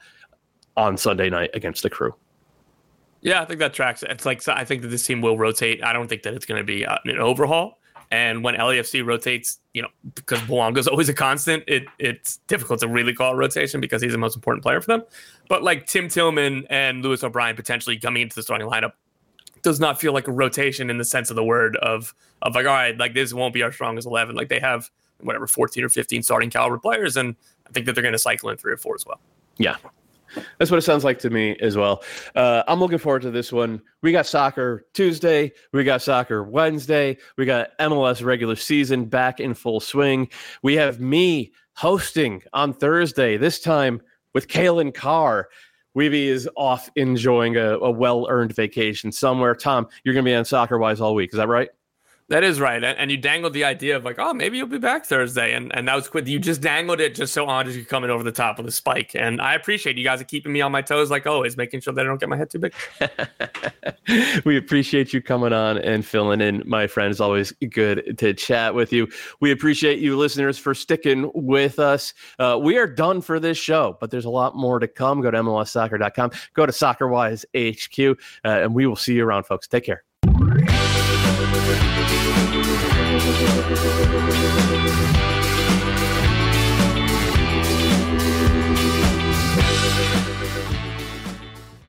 on Sunday night against the Crew. Yeah, I think that tracks. It's like, I think that this team will rotate. I don't think that it's going to be uh, an overhaul. And when L A F C rotates, you know, because Bouanga's always a constant, it it's difficult to really call a rotation because he's the most important player for them. But like Tim Tillman and Lewis O'Brien potentially coming into the starting lineup does not feel like a rotation in the sense of the word of, of like, all right, like this won't be our strongest eleven. Like they have whatever, fourteen or fifteen starting caliber players. And I think that they're going to cycle in three or four as well. Yeah. That's what it sounds like to me as well. Uh, I'm looking forward to this one. We got soccer Tuesday. We got soccer Wednesday. We got M L S regular season back in full swing. We have me hosting on Thursday, this time with Kalen Carr. Weeby is off enjoying a, a well-earned vacation somewhere. Tom, you're going to be on Soccer Wise all week. Is that right? That is right. And you dangled the idea of like, oh, maybe you'll be back Thursday. And and that was quick. You just dangled it just so Andres could come in over the top with a spike. And I appreciate you guys are keeping me on my toes like always, making sure that I don't get my head too big. We appreciate you coming on and filling in, my friend. It's always good to chat with you. We appreciate you listeners for sticking with us. Uh, we are done for this show, but there's a lot more to come. Go to M L S soccer dot com. Go to SoccerWise H Q, uh, and we will see you around, folks. Take care. Thank you.